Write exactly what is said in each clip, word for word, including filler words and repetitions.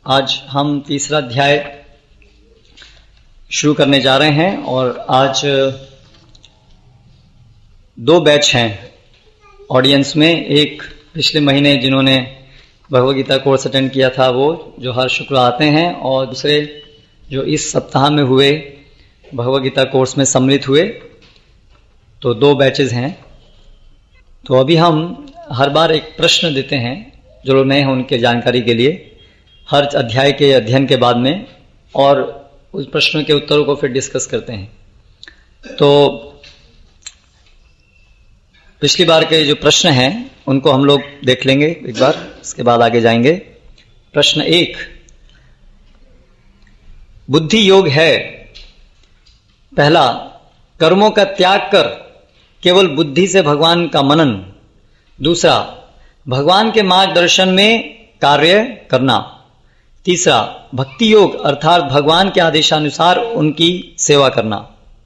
आज हम तीसरा अध्याय शुरू करने जा रहे हैं और आज दो बैच हैं ऑडियंस में। एक पिछले महीने जिन्होंने भगवद गीता कोर्स अटेंड किया था वो जो हर शुक्र आते हैं, और दूसरे जो इस सप्ताह में हुए भगवद गीता कोर्स में सम्मिलित हुए। तो दो बैचेस हैं। तो अभी हम हर बार एक प्रश्न देते हैं जो लोग नए हैं उनके जानकारी के लिए, हर अध्याय के अध्ययन के बाद में, और उस प्रश्नों के उत्तरों को फिर डिस्कस करते हैं। तो पिछली बार के जो प्रश्न हैं उनको हम लोग देख लेंगे एक बार, उसके बाद आगे जाएंगे। प्रश्न एक, बुद्धि योग है। पहला, कर्मों का त्याग कर केवल बुद्धि से भगवान का मनन। दूसरा, भगवान के मार्गदर्शन में कार्य करना। तीसरा, भक्ति योग अर्थात भगवान के आदेशानुसार उनकी सेवा करना।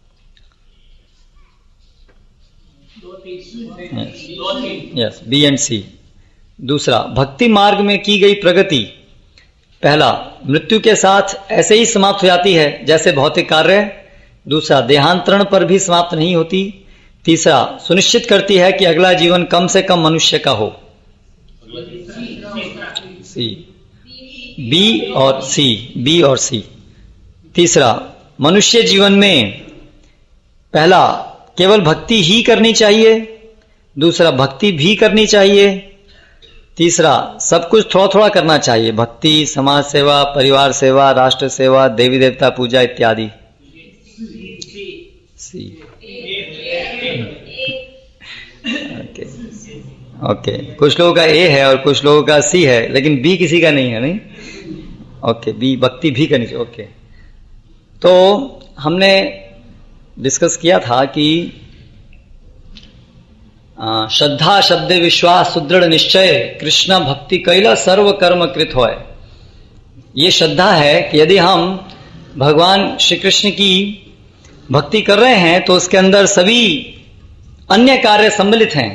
Yes, B and C. दूसरा, भक्ति मार्ग में की गई प्रगति। पहला, मृत्यु के साथ ऐसे ही समाप्त हो जाती है जैसे भौतिक कार्य। दूसरा, देहांतरण पर भी समाप्त नहीं होती। तीसरा, सुनिश्चित करती है कि अगला जीवन कम से कम मनुष्य का हो। सी, बी और सी, बी और सी। तीसरा, मनुष्य जीवन में पहला केवल भक्ति ही करनी चाहिए। दूसरा, भक्ति भी करनी चाहिए। तीसरा, सब कुछ थोड़ा थोड़ा करना चाहिए, भक्ति, समाज सेवा, परिवार सेवा, राष्ट्र सेवा, देवी देवता पूजा इत्यादि। सी, ओके ओके कुछ लोगों का ए है और कुछ लोगों का सी है, लेकिन बी किसी का नहीं है। नहीं, ओके, बी भक्ति भी करनी चाहिए। ओके, तो हमने डिस्कस किया था कि श्रद्धा शब्द विश्वास सुदृढ़ निश्चय कृष्ण भक्ति कैला सर्व कर्म कृत होय। ये श्रद्धा है कि यदि हम भगवान श्री कृष्ण की भक्ति कर रहे हैं तो उसके अंदर सभी अन्य कार्य सम्मिलित हैं।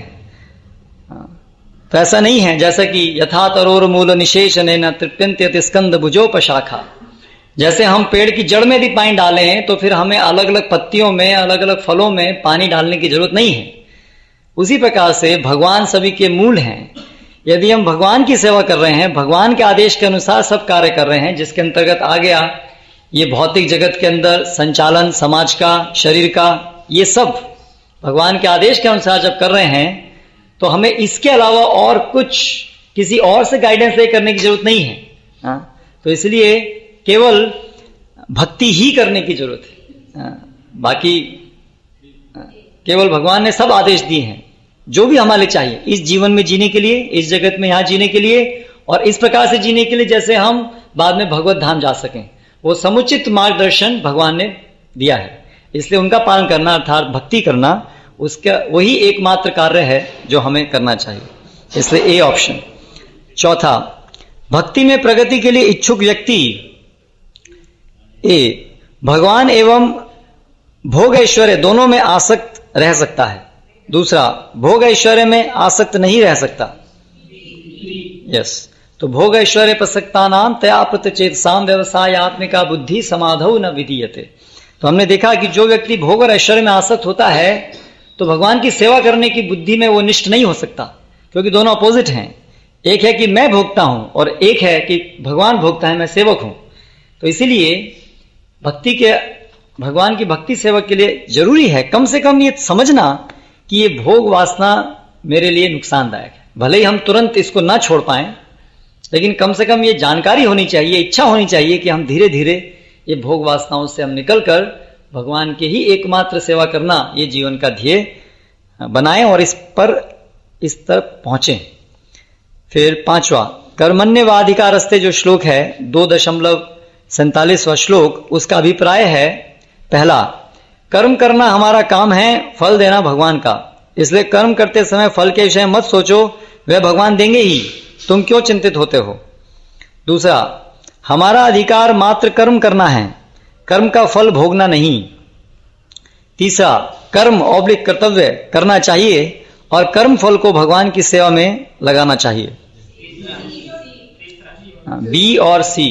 तो ऐसा नहीं है जैसा कि यथा तरोर मूल निशेषण तृप्यन्त्यति स्कंद भुजोपशाखा, जैसे हम पेड़ की जड़ में भी पानी डाले हैं तो फिर हमें अलग अलग पत्तियों में, अलग अलग फलों में पानी डालने की जरूरत नहीं है। उसी प्रकार से भगवान सभी के मूल हैं। यदि हम भगवान की सेवा कर रहे हैं, भगवान के आदेश के अनुसार सब कार्य कर रहे हैं, जिसके अंतर्गत आ गया ये भौतिक जगत के अंदर संचालन समाज का, शरीर का, ये सब भगवान के आदेश के अनुसार जब कर रहे हैं तो हमें इसके अलावा और कुछ किसी और से गाइडेंस ले करने की जरूरत नहीं है। हाँ? तो इसलिए केवल भक्ति ही करने की जरूरत है। हाँ? बाकी केवल भगवान ने सब आदेश दिए हैं जो भी हमारे चाहिए इस जीवन में जीने के लिए, इस जगत में यहां जीने के लिए, और इस प्रकार से जीने के लिए जैसे हम बाद में भगवत धाम जा सकें। वो समुचित मार्गदर्शन भगवान ने दिया है, इसलिए उनका पालन करना अर्थात भक्ति करना, उसका वही एकमात्र कार्य है जो हमें करना चाहिए। इसलिए ए ऑप्शन। चौथा, भक्ति में प्रगति के लिए इच्छुक व्यक्ति ए भगवान एवं भोग ऐश्वर्य दोनों में आसक्त रह सकता है। दूसरा, भोग ऐश्वर्य में आसक्त नहीं रह सकता। यस, तो भोग ऐश्वर्य प्रसक्ता नाम तया प्रतचेतसाम व्यवसाय आत्मिका बुद्धि समाधौ न विधीयते। तो हमने देखा कि जो व्यक्ति भोग और ऐश्वर्य में आसक्त होता है तो भगवान की सेवा करने की बुद्धि में वो निष्ठ नहीं हो सकता, क्योंकि दोनों अपोजिट हैं। एक है कि मैं भोगता हूं और एक है कि भगवान भोगता है, मैं सेवक हूं। तो इसीलिए भक्ति के भगवान की भक्ति सेवक के लिए जरूरी है कम से कम ये समझना कि ये भोग वासना मेरे लिए नुकसानदायक है। भले ही हम तुरंत इसको ना छोड़ पाएं, लेकिन कम से कम ये जानकारी होनी चाहिए, इच्छा होनी चाहिए कि हम धीरे धीरे ये भोग वासनाओं से हम निकलकर भगवान के ही एकमात्र सेवा करना ये जीवन का ध्येय बनाएं और इस पर इस तरफ पहुंचे। फिर पांचवा, कर्मण्यवाधिकारस्ते जो श्लोक है दो दशमलव सैतालीसवां श्लोक, उसका अभिप्राय है पहला, कर्म करना हमारा काम है, फल देना भगवान का, इसलिए कर्म करते समय फल के विषय मत सोचो, वह भगवान देंगे ही, तुम क्यों चिंतित होते हो। दूसरा, हमारा अधिकार मात्र कर्म करना है, कर्म का फल भोगना नहीं। तीसरा, कर्म ऑब्लिक कर्तव्य करना चाहिए और कर्म फल को भगवान की सेवा में लगाना चाहिए। बी और सी।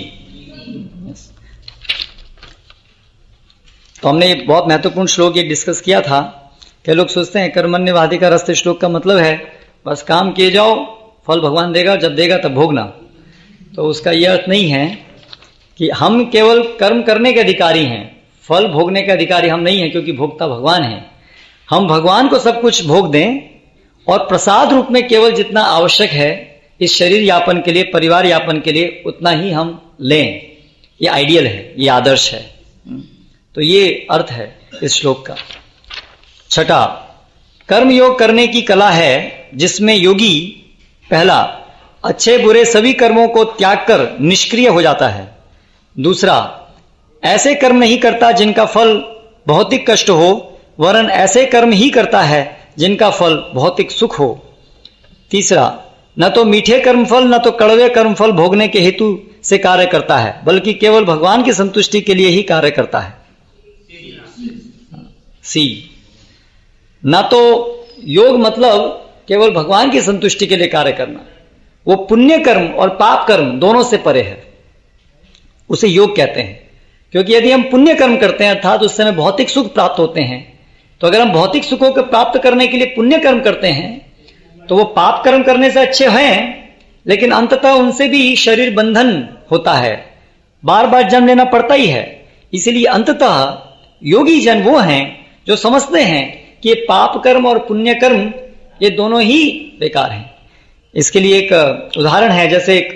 तो हमने बहुत महत्वपूर्ण श्लोक ये डिस्कस किया था। कई लोग सोचते हैं कर्मण्यवाधिकारस्ते श्लोक का मतलब है बस काम किए जाओ, फल भगवान देगा, जब देगा तब भोगना। तो उसका यह अर्थ नहीं है कि हम केवल कर्म करने के अधिकारी हैं, फल भोगने के अधिकारी हम नहीं हैं, क्योंकि भोक्ता भगवान है। हम भगवान को सब कुछ भोग दें और प्रसाद रूप में केवल जितना आवश्यक है इस शरीर यापन के लिए, परिवार यापन के लिए, उतना ही हम लें। ये आइडियल है, ये आदर्श है। तो ये अर्थ है इस श्लोक का। छठा, कर्म योग करने की कला है जिसमें योगी पहला अच्छे बुरे सभी कर्मों को त्याग कर निष्क्रिय हो जाता है। दूसरा, ऐसे कर्म नहीं करता जिनका फल भौतिक कष्ट हो, वरन ऐसे कर्म ही करता है जिनका फल भौतिक सुख हो। तीसरा, न तो मीठे कर्मफल न तो कड़वे कर्मफल भोगने के हेतु से कार्य करता है, बल्कि केवल भगवान की संतुष्टि के लिए ही कार्य करता है। सी, न तो योग मतलब केवल भगवान की संतुष्टि के लिए कार्य करना, वो पुण्य कर्म और पाप कर्म दोनों से परे है, उसे योग कहते हैं। क्योंकि यदि हम पुण्य कर्म करते हैं अर्थात उससे हमें भौतिक सुख प्राप्त होते हैं, तो अगर हम भौतिक सुखों को प्राप्त करने के लिए पुण्य कर्म करते हैं तो वो पाप कर्म करने से अच्छे हैं, लेकिन अंततः उनसे भी शरीर बंधन होता है, बार बार जन्म लेना पड़ता ही है। इसलिए अंततः योगी जन वो हैं जो समझते हैं कि ये पाप कर्म और पुण्य कर्म ये दोनों ही बेकार हैं। इसके लिए एक उदाहरण है, जैसे एक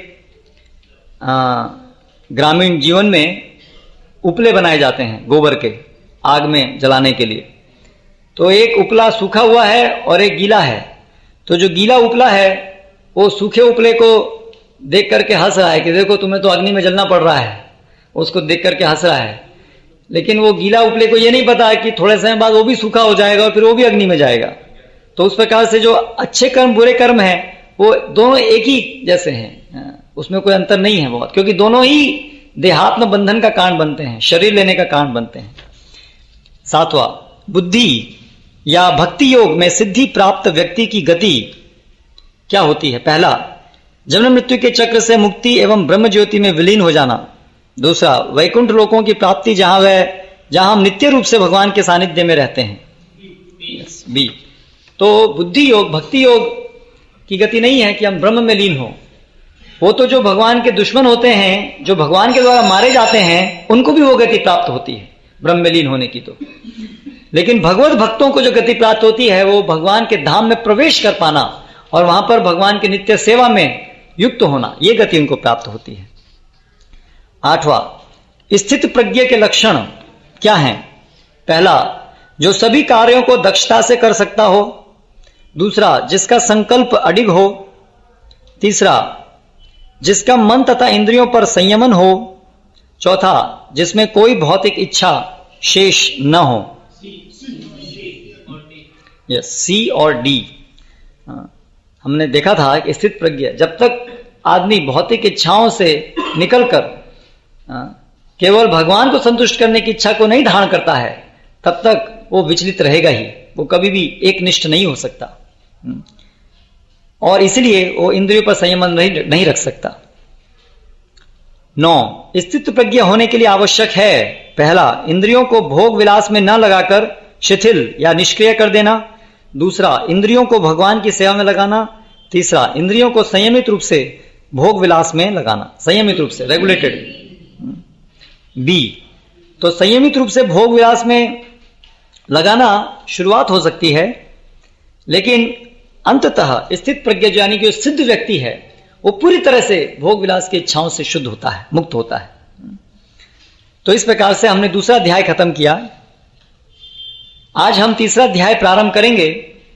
ग्रामीण जीवन में उपले बनाए जाते हैं गोबर के, आग में जलाने के लिए। तो एक उपला सूखा हुआ है और एक गीला है। तो जो गीला उपला है वो सूखे उपले को देख करके हंस रहा है कि देखो तुम्हें तो अग्नि में जलना पड़ रहा है, उसको देख करके हंस रहा है। लेकिन वो गीला उपले को ये नहीं पता है कि थोड़े समय बाद वो भी सूखा हो जाएगा और फिर वो भी अग्नि में जाएगा। तो उस प्रकार से जो अच्छे कर्म बुरे कर्म हैं वो दोनों एक ही जैसे हैं, उसमें कोई अंतर नहीं है बहुत, क्योंकि दोनों ही देहात्म बंधन का कारण बनते हैं, शरीर लेने का कारण बनते हैं। सातवां, बुद्धि या भक्ति योग में सिद्धि प्राप्त व्यक्ति की गति क्या होती है? पहला, जन्म मृत्यु के चक्र से मुक्ति एवं ब्रह्म ज्योति में विलीन हो जाना। दूसरा, वैकुंठ लोकों की प्राप्ति जहां वह जहां हम नित्य रूप से भगवान के सानिध्य में रहते हैं। yes, बी, तो बुद्धि योग भक्ति योग की गति नहीं है कि हम ब्रह्म में लीन हो। वो तो जो भगवान के दुश्मन होते हैं, जो भगवान के द्वारा मारे जाते हैं, उनको भी वो गति प्राप्त होती है ब्रह्म में लीन होने की। तो लेकिन भगवत भक्तों को जो गति प्राप्त होती है वो भगवान के धाम में प्रवेश कर पाना और वहां पर भगवान की नित्य सेवा में युक्त होना, ये गति उनको प्राप्त होती है। आठवां, स्थित प्रज्ञ के लक्षण क्या हैं? पहला, जो सभी कार्यों को दक्षता से कर सकता हो। दूसरा, जिसका संकल्प अडिग हो। तीसरा, जिसका मन तथा इंद्रियों पर संयमन हो। चौथा, जिसमें कोई भौतिक इच्छा शेष न हो। यस, सी और डी। हमने देखा था कि स्थित प्रज्ञ, जब तक आदमी भौतिक इच्छाओं से निकलकर केवल भगवान को संतुष्ट करने की इच्छा को नहीं धारण करता है, तब तक वो विचलित रहेगा ही, वो कभी भी एक निष्ठ नहीं हो सकता और इसलिए वो इंद्रियों पर संयमन नहीं, नहीं रख सकता। नौ, स्थित प्रज्ञ होने के लिए आवश्यक है, पहला, इंद्रियों को भोग विलास में न लगाकर शिथिल या निष्क्रिय कर देना। दूसरा, इंद्रियों को भगवान की सेवा में लगाना। तीसरा, इंद्रियों को संयमित रूप से भोग विलास में लगाना, संयमित रूप से, रेगुलेटेड। बी, तो संयमित रूप से भोग विलास में लगाना शुरुआत हो सकती है, लेकिन अंततः स्थित प्रज्ञ जो यानी कि सिद्ध व्यक्ति है वो पूरी तरह से भोग विलास की इच्छाओं से शुद्ध होता है, मुक्त होता है। तो इस प्रकार से हमने दूसरा अध्याय खत्म किया। आज हम तीसरा अध्याय प्रारंभ करेंगे।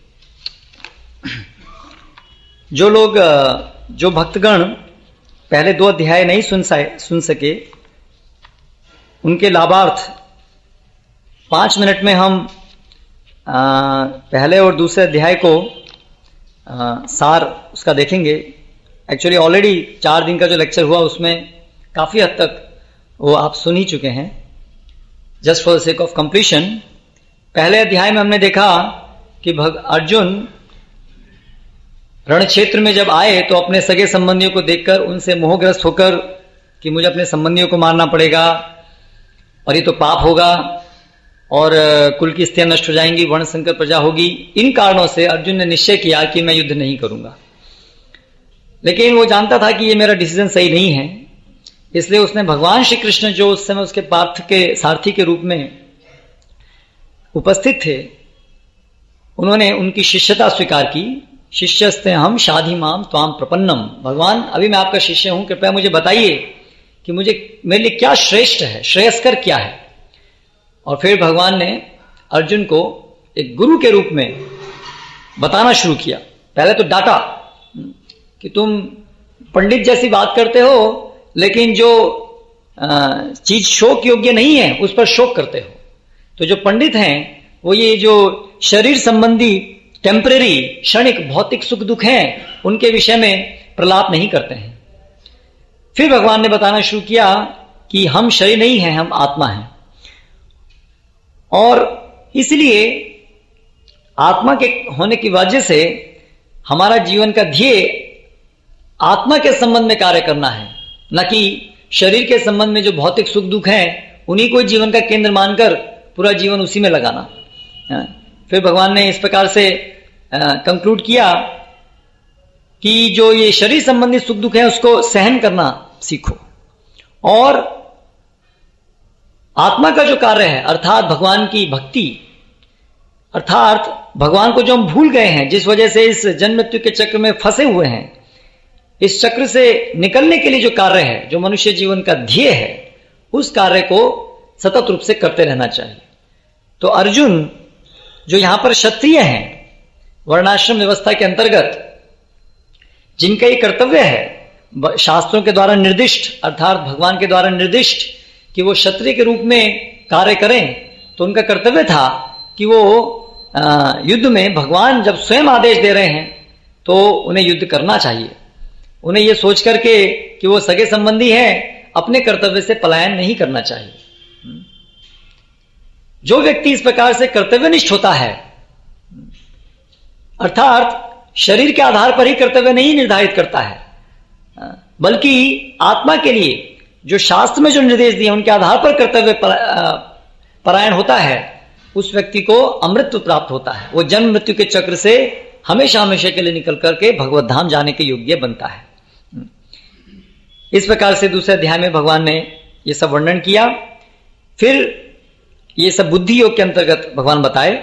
जो लोग, जो भक्तगण पहले दो अध्याय नहीं सुन सुन सके, उनके लाभार्थ पांच मिनट में हम आ, पहले और दूसरे अध्याय को आ, सार उसका देखेंगे। एक्चुअली ऑलरेडी चार दिन का जो लेक्चर हुआ उसमें काफी हद तक वो आप सुन ही चुके हैं। Just for the sake of completion, पहले अध्याय में हमने देखा कि भग अर्जुन रण क्षेत्र में जब आए तो अपने सगे संबंधियों को देखकर उनसे मोहग्रस्त होकर कि मुझे अपने संबंधियों को मारना पड़ेगा और ये तो पाप होगा और कुल की स्थितियां नष्ट हो जाएंगी, वर्ण संकर प्रजा होगी, इन कारणों से अर्जुन ने निश्चय किया कि मैं युद्ध नहीं करूंगा। लेकिन वो जानता था कि ये मेरा डिसीजन सही नहीं है, इसलिए उसने भगवान श्री कृष्ण जो उस समय उसके पार्थ के सारथी के रूप में उपस्थित थे, उन्होंने उनकी शिष्यता स्वीकार की। शिष्यस्ते हम शाधि माम त्वाम प्रपन्नम, भगवान अभी मैं आपका शिष्य हूं, कृपया मुझे बताइए कि मुझे मेरे लिए क्या श्रेष्ठ है, श्रेयस्कर क्या है। और फिर भगवान ने अर्जुन को एक गुरु के रूप में बताना शुरू किया। पहले तो डांटा कि तुम पंडित जैसी बात करते हो, लेकिन जो चीज शोक योग्य नहीं है उस पर शोक करते हो। तो जो पंडित हैं वो ये जो शरीर संबंधी टेम्परेरी क्षणिक भौतिक सुख दुख हैं उनके विषय में प्रलाप नहीं करते हैं। फिर भगवान ने बताना शुरू किया कि हम शरीर नहीं हैं, हम आत्मा हैं, और इसलिए आत्मा के होने की वजह से हमारा जीवन का ध्येय आत्मा के संबंध में कार्य करना है, न कि शरीर के संबंध में जो भौतिक सुख दुख हैं उन्हीं को जीवन का केंद्र मानकर पूरा जीवन उसी में लगाना। फिर भगवान ने इस प्रकार से कंक्लूड किया कि जो ये शरीर संबंधी सुख दुख है उसको सहन करना सीखो, और आत्मा का जो कार्य है अर्थात भगवान की भक्ति, अर्थात भगवान को जो हम भूल गए हैं, जिस वजह से इस जन्म मृत्यु के चक्र में फंसे हुए हैं, इस चक्र से निकलने के लिए जो कार्य है, जो मनुष्य जीवन का ध्येय है, उस कार्य को सतत रूप से करते रहना चाहिए। तो अर्जुन जो यहां पर क्षत्रिय हैं, वर्णाश्रम व्यवस्था के अंतर्गत जिनका ये कर्तव्य है शास्त्रों के द्वारा निर्दिष्ट, अर्थात भगवान के द्वारा निर्दिष्ट कि वो क्षत्रिय के रूप में कार्य करें, तो उनका कर्तव्य था कि वो युद्ध में भगवान जब स्वयं आदेश दे रहे हैं तो उन्हें युद्ध करना चाहिए। उन्हें ये सोच करके कि वो सगे संबंधी हैं, अपने कर्तव्य से पलायन नहीं करना चाहिए। जो व्यक्ति इस प्रकार से कर्तव्यनिष्ठ होता है, अर्थात शरीर के आधार पर ही कर्तव्य नहीं निर्धारित करता है, बल्कि आत्मा के लिए जो शास्त्र में जो निर्देश दिए उनके आधार पर कर्तव्य परायण होता है, उस व्यक्ति को अमृत प्राप्त होता है। वो जन्म मृत्यु के चक्र से हमेशा हमेशा के लिए निकल करके भगवत धाम जाने के योग्य बनता है। इस प्रकार से दूसरे अध्याय में भगवान ने ये सब वर्णन किया। फिर ये सब बुद्धि योग के अंतर्गत भगवान बताए,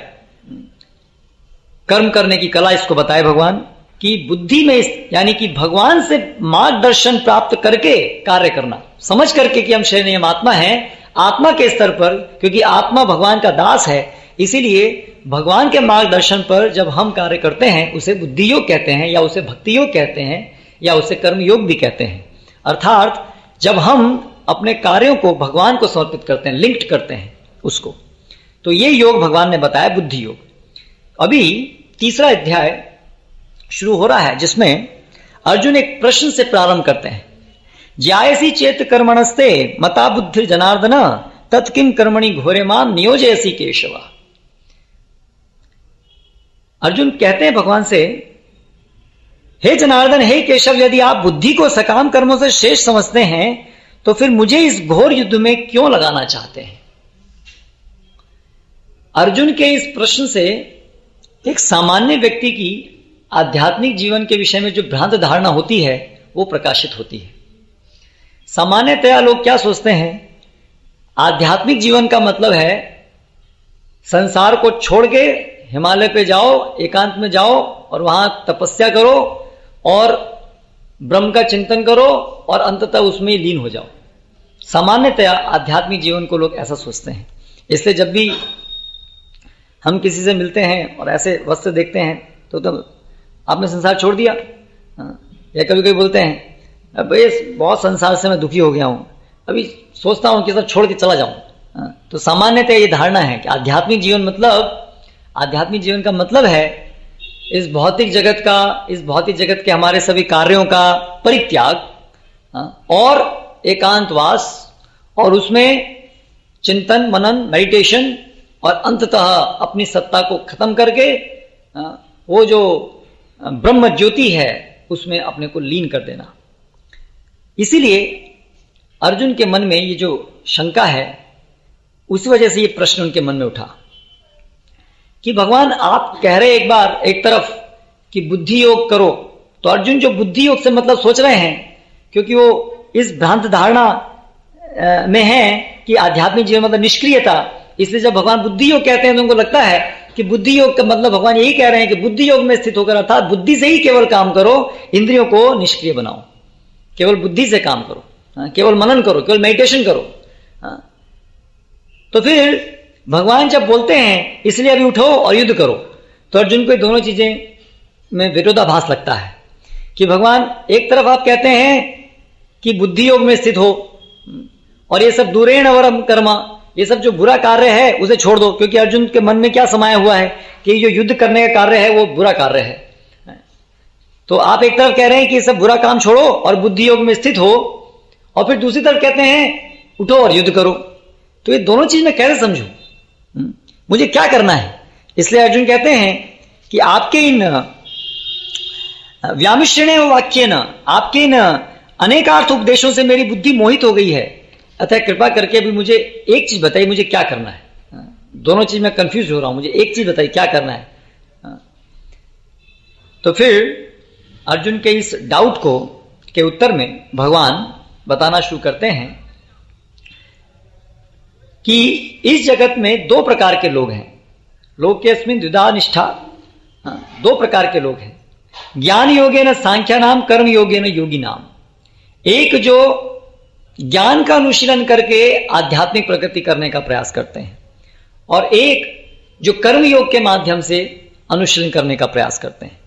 कर्म करने की कला इसको बताए भगवान कि बुद्धि में, यानी कि भगवान से मार्गदर्शन प्राप्त करके कार्य करना, समझ करके कि हम शरीर नहीं हम आत्मा हैं, आत्मा के स्तर पर, क्योंकि आत्मा भगवान का दास है, इसीलिए भगवान के मार्गदर्शन पर जब हम कार्य करते हैं उसे बुद्धि योग कहते हैं, या उसे भक्ति योग कहते हैं, या उसे कर्म योग भी कहते हैं। अर्थात जब हम अपने कार्यों को भगवान को समर्पित करते हैं, लिंक्ड करते हैं उसको, तो ये योग भगवान ने बताया बुद्धि योग। अभी तीसरा अध्याय शुरू हो रहा है जिसमें अर्जुन एक प्रश्न से प्रारंभ करते हैं। ज्यायसी चेत कर्मणस्ते मता बुद्धि जनार्दन तत्किं कर्मणि घोरे माम नियोजयसी केशवा। अर्जुन कहते हैं भगवान से, हे जनार्दन, हे केशव, यदि आप बुद्धि को सकाम कर्मों से श्रेष्ठ समझते हैं तो फिर मुझे इस घोर युद्ध में क्यों लगाना चाहते हैं। अर्जुन के इस प्रश्न से एक सामान्य व्यक्ति की आध्यात्मिक जीवन के विषय में जो भ्रांत धारणा होती है वो प्रकाशित होती है। सामान्यतया लोग क्या सोचते हैं, आध्यात्मिक जीवन का मतलब है संसार को छोड़ के हिमालय पे जाओ, एकांत में जाओ और वहां तपस्या करो और ब्रह्म का चिंतन करो और अंततः उसमें ही लीन हो जाओ। सामान्यतया आध्यात्मिक जीवन को लोग ऐसा सोचते हैं। इसलिए जब भी हम किसी से मिलते हैं और ऐसे वस्त्र देखते हैं तो तब आपने संसार छोड़ दिया, या कभी कभी बोलते हैं भाई बहुत संसार से मैं दुखी हो गया हूं, अभी सोचता हूं कि सब छोड़ के चला जाऊं। तो सामान्यतः ये धारणा है कि आध्यात्मिक जीवन मतलब, आध्यात्मिक जीवन का मतलब है इस भौतिक जगत का, इस भौतिक जगत के हमारे सभी कार्यों का परित्याग और एकांतवास, और उसमें चिंतन मनन मेडिटेशन, और अंततः अपनी सत्ता को खत्म करके वो जो ब्रह्म ज्योति है उसमें अपने को लीन कर देना। इसीलिए अर्जुन के मन में ये जो शंका है, उसी वजह से ये प्रश्न उनके मन में उठा कि भगवान आप कह रहे एक बार एक तरफ कि बुद्धि योग करो, तो अर्जुन जो बुद्धि योग से मतलब सोच रहे हैं, क्योंकि वो इस भ्रांत धारणा में है कि आध्यात्मिक जीवन मतलब निष्क्रियता, इसलिए जब भगवान बुद्धि योग कहते हैं तो उनको लगता है कि बुद्धि योग का मतलब भगवान यही कह रहे हैं कि बुद्धि योग में स्थित होकर अर्थात बुद्धि से ही केवल काम करो, इंद्रियों को निष्क्रिय बनाओ, केवल बुद्धि से काम करो, केवल मनन करो, केवल मेडिटेशन करो। तो फिर भगवान जब बोलते हैं इसलिए अभी उठो और युद्ध करो, तो अर्जुन को दोनों चीजें में विरोधाभास लगता है कि भगवान एक तरफ आप कहते हैं कि बुद्धि योग में स्थित हो और ये सब दूरेण वरम कर्मा, ये सब जो बुरा कार्य है उसे छोड़ दो, क्योंकि अर्जुन के मन में क्या समाया हुआ है कि जो युद्ध करने का कार्य है वो बुरा कार्य है। तो आप एक तरफ कह रहे हैं कि ये सब बुरा काम छोड़ो और बुद्धि योग में स्थित हो, और फिर दूसरी तरफ कहते हैं उठो और युद्ध करो। तो ये दोनों चीज मैं कैसे समझूं, मुझे क्या करना है? इसलिए अर्जुन कहते हैं कि आपके इन व्यामिश्रणे वाक्य न, आपके इन अनेकार्थ उपदेशों से मेरी बुद्धि मोहित हो गई है, अतः कृपा करके अभी मुझे एक चीज बताइए, मुझे क्या करना है। दोनों चीज में कंफ्यूज हो रहा हूं, मुझे एक चीज बताइए क्या करना है। तो फिर अर्जुन के इस डाउट को के उत्तर में भगवान बताना शुरू करते हैं कि इस जगत में दो प्रकार के लोग हैं। लोग के अस्मिन् द्विधा निष्ठा, दो प्रकार के लोग हैं। ज्ञान योगेन सांख्या नाम, कर्म योगेन योगी नाम। एक जो ज्ञान का अनुशीलन करके आध्यात्मिक प्रगति करने का प्रयास करते हैं, और एक जो कर्म योग के माध्यम से अनुशीलन करने का प्रयास करते हैं।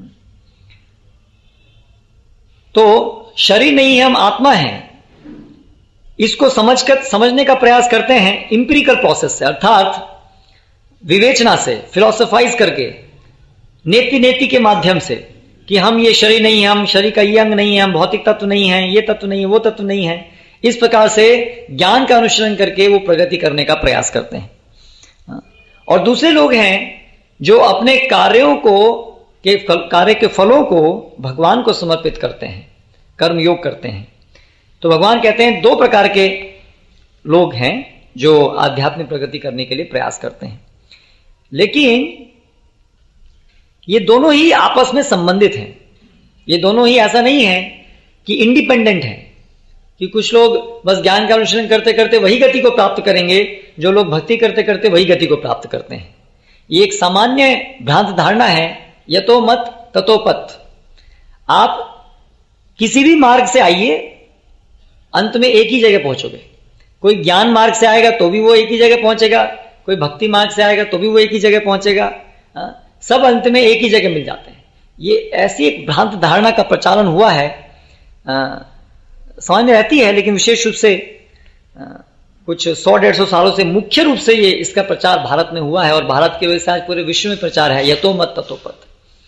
तो शरीर नहीं है, हम आत्मा हैं, इसको समझकर समझने का प्रयास करते हैं इंपिरिकल प्रोसेस से, अर्थात विवेचना से, फिलोसोफाइज करके, नेति नेति के माध्यम से कि हम ये शरीर नहीं है, हम शरीर का ये अंग नहीं है, हम भौतिक तत्व नहीं है, ये तत्व नहीं है, वो तत्व नहीं है। इस प्रकार से ज्ञान का अनुसरण करके वो प्रगति करने का प्रयास करते हैं। और दूसरे लोग हैं जो अपने कार्यों को के कार्य के फलों को भगवान को समर्पित करते हैं, कर्म योग करते हैं। तो भगवान कहते हैं दो प्रकार के लोग हैं जो आध्यात्मिक प्रगति करने के लिए प्रयास करते हैं, लेकिन ये दोनों ही आपस में संबंधित हैं। ये दोनों ही ऐसा नहीं है कि इंडिपेंडेंट हैं, कि कुछ लोग बस ज्ञान का अनुसरण करते करते वही गति को प्राप्त करेंगे, जो लोग भक्ति करते करते वही गति को प्राप्त करते हैं। ये एक सामान्य भ्रांत धारणा है, यतो मत ततो पथ। आप किसी भी मार्ग से आइए, अंत में एक ही जगह पहुंचोगे। कोई ज्ञान मार्ग से आएगा तो भी वो एक ही जगह पहुंचेगा, कोई भक्ति मार्ग से आएगा तो भी वो एक ही जगह पहुंचेगा, सब अंत में एक ही जगह मिल जाते हैं। ये ऐसी एक भ्रांत धारणा का प्रचालन हुआ है, समझ में रहती है, लेकिन विशेष रूप से आ, कुछ सौ डेढ़ सौ सालों से मुख्य रूप से ये इसका प्रचार भारत में हुआ है, और भारत के वजह से आज पूरे विश्व में प्रचार है, यतो मत ततो पथ।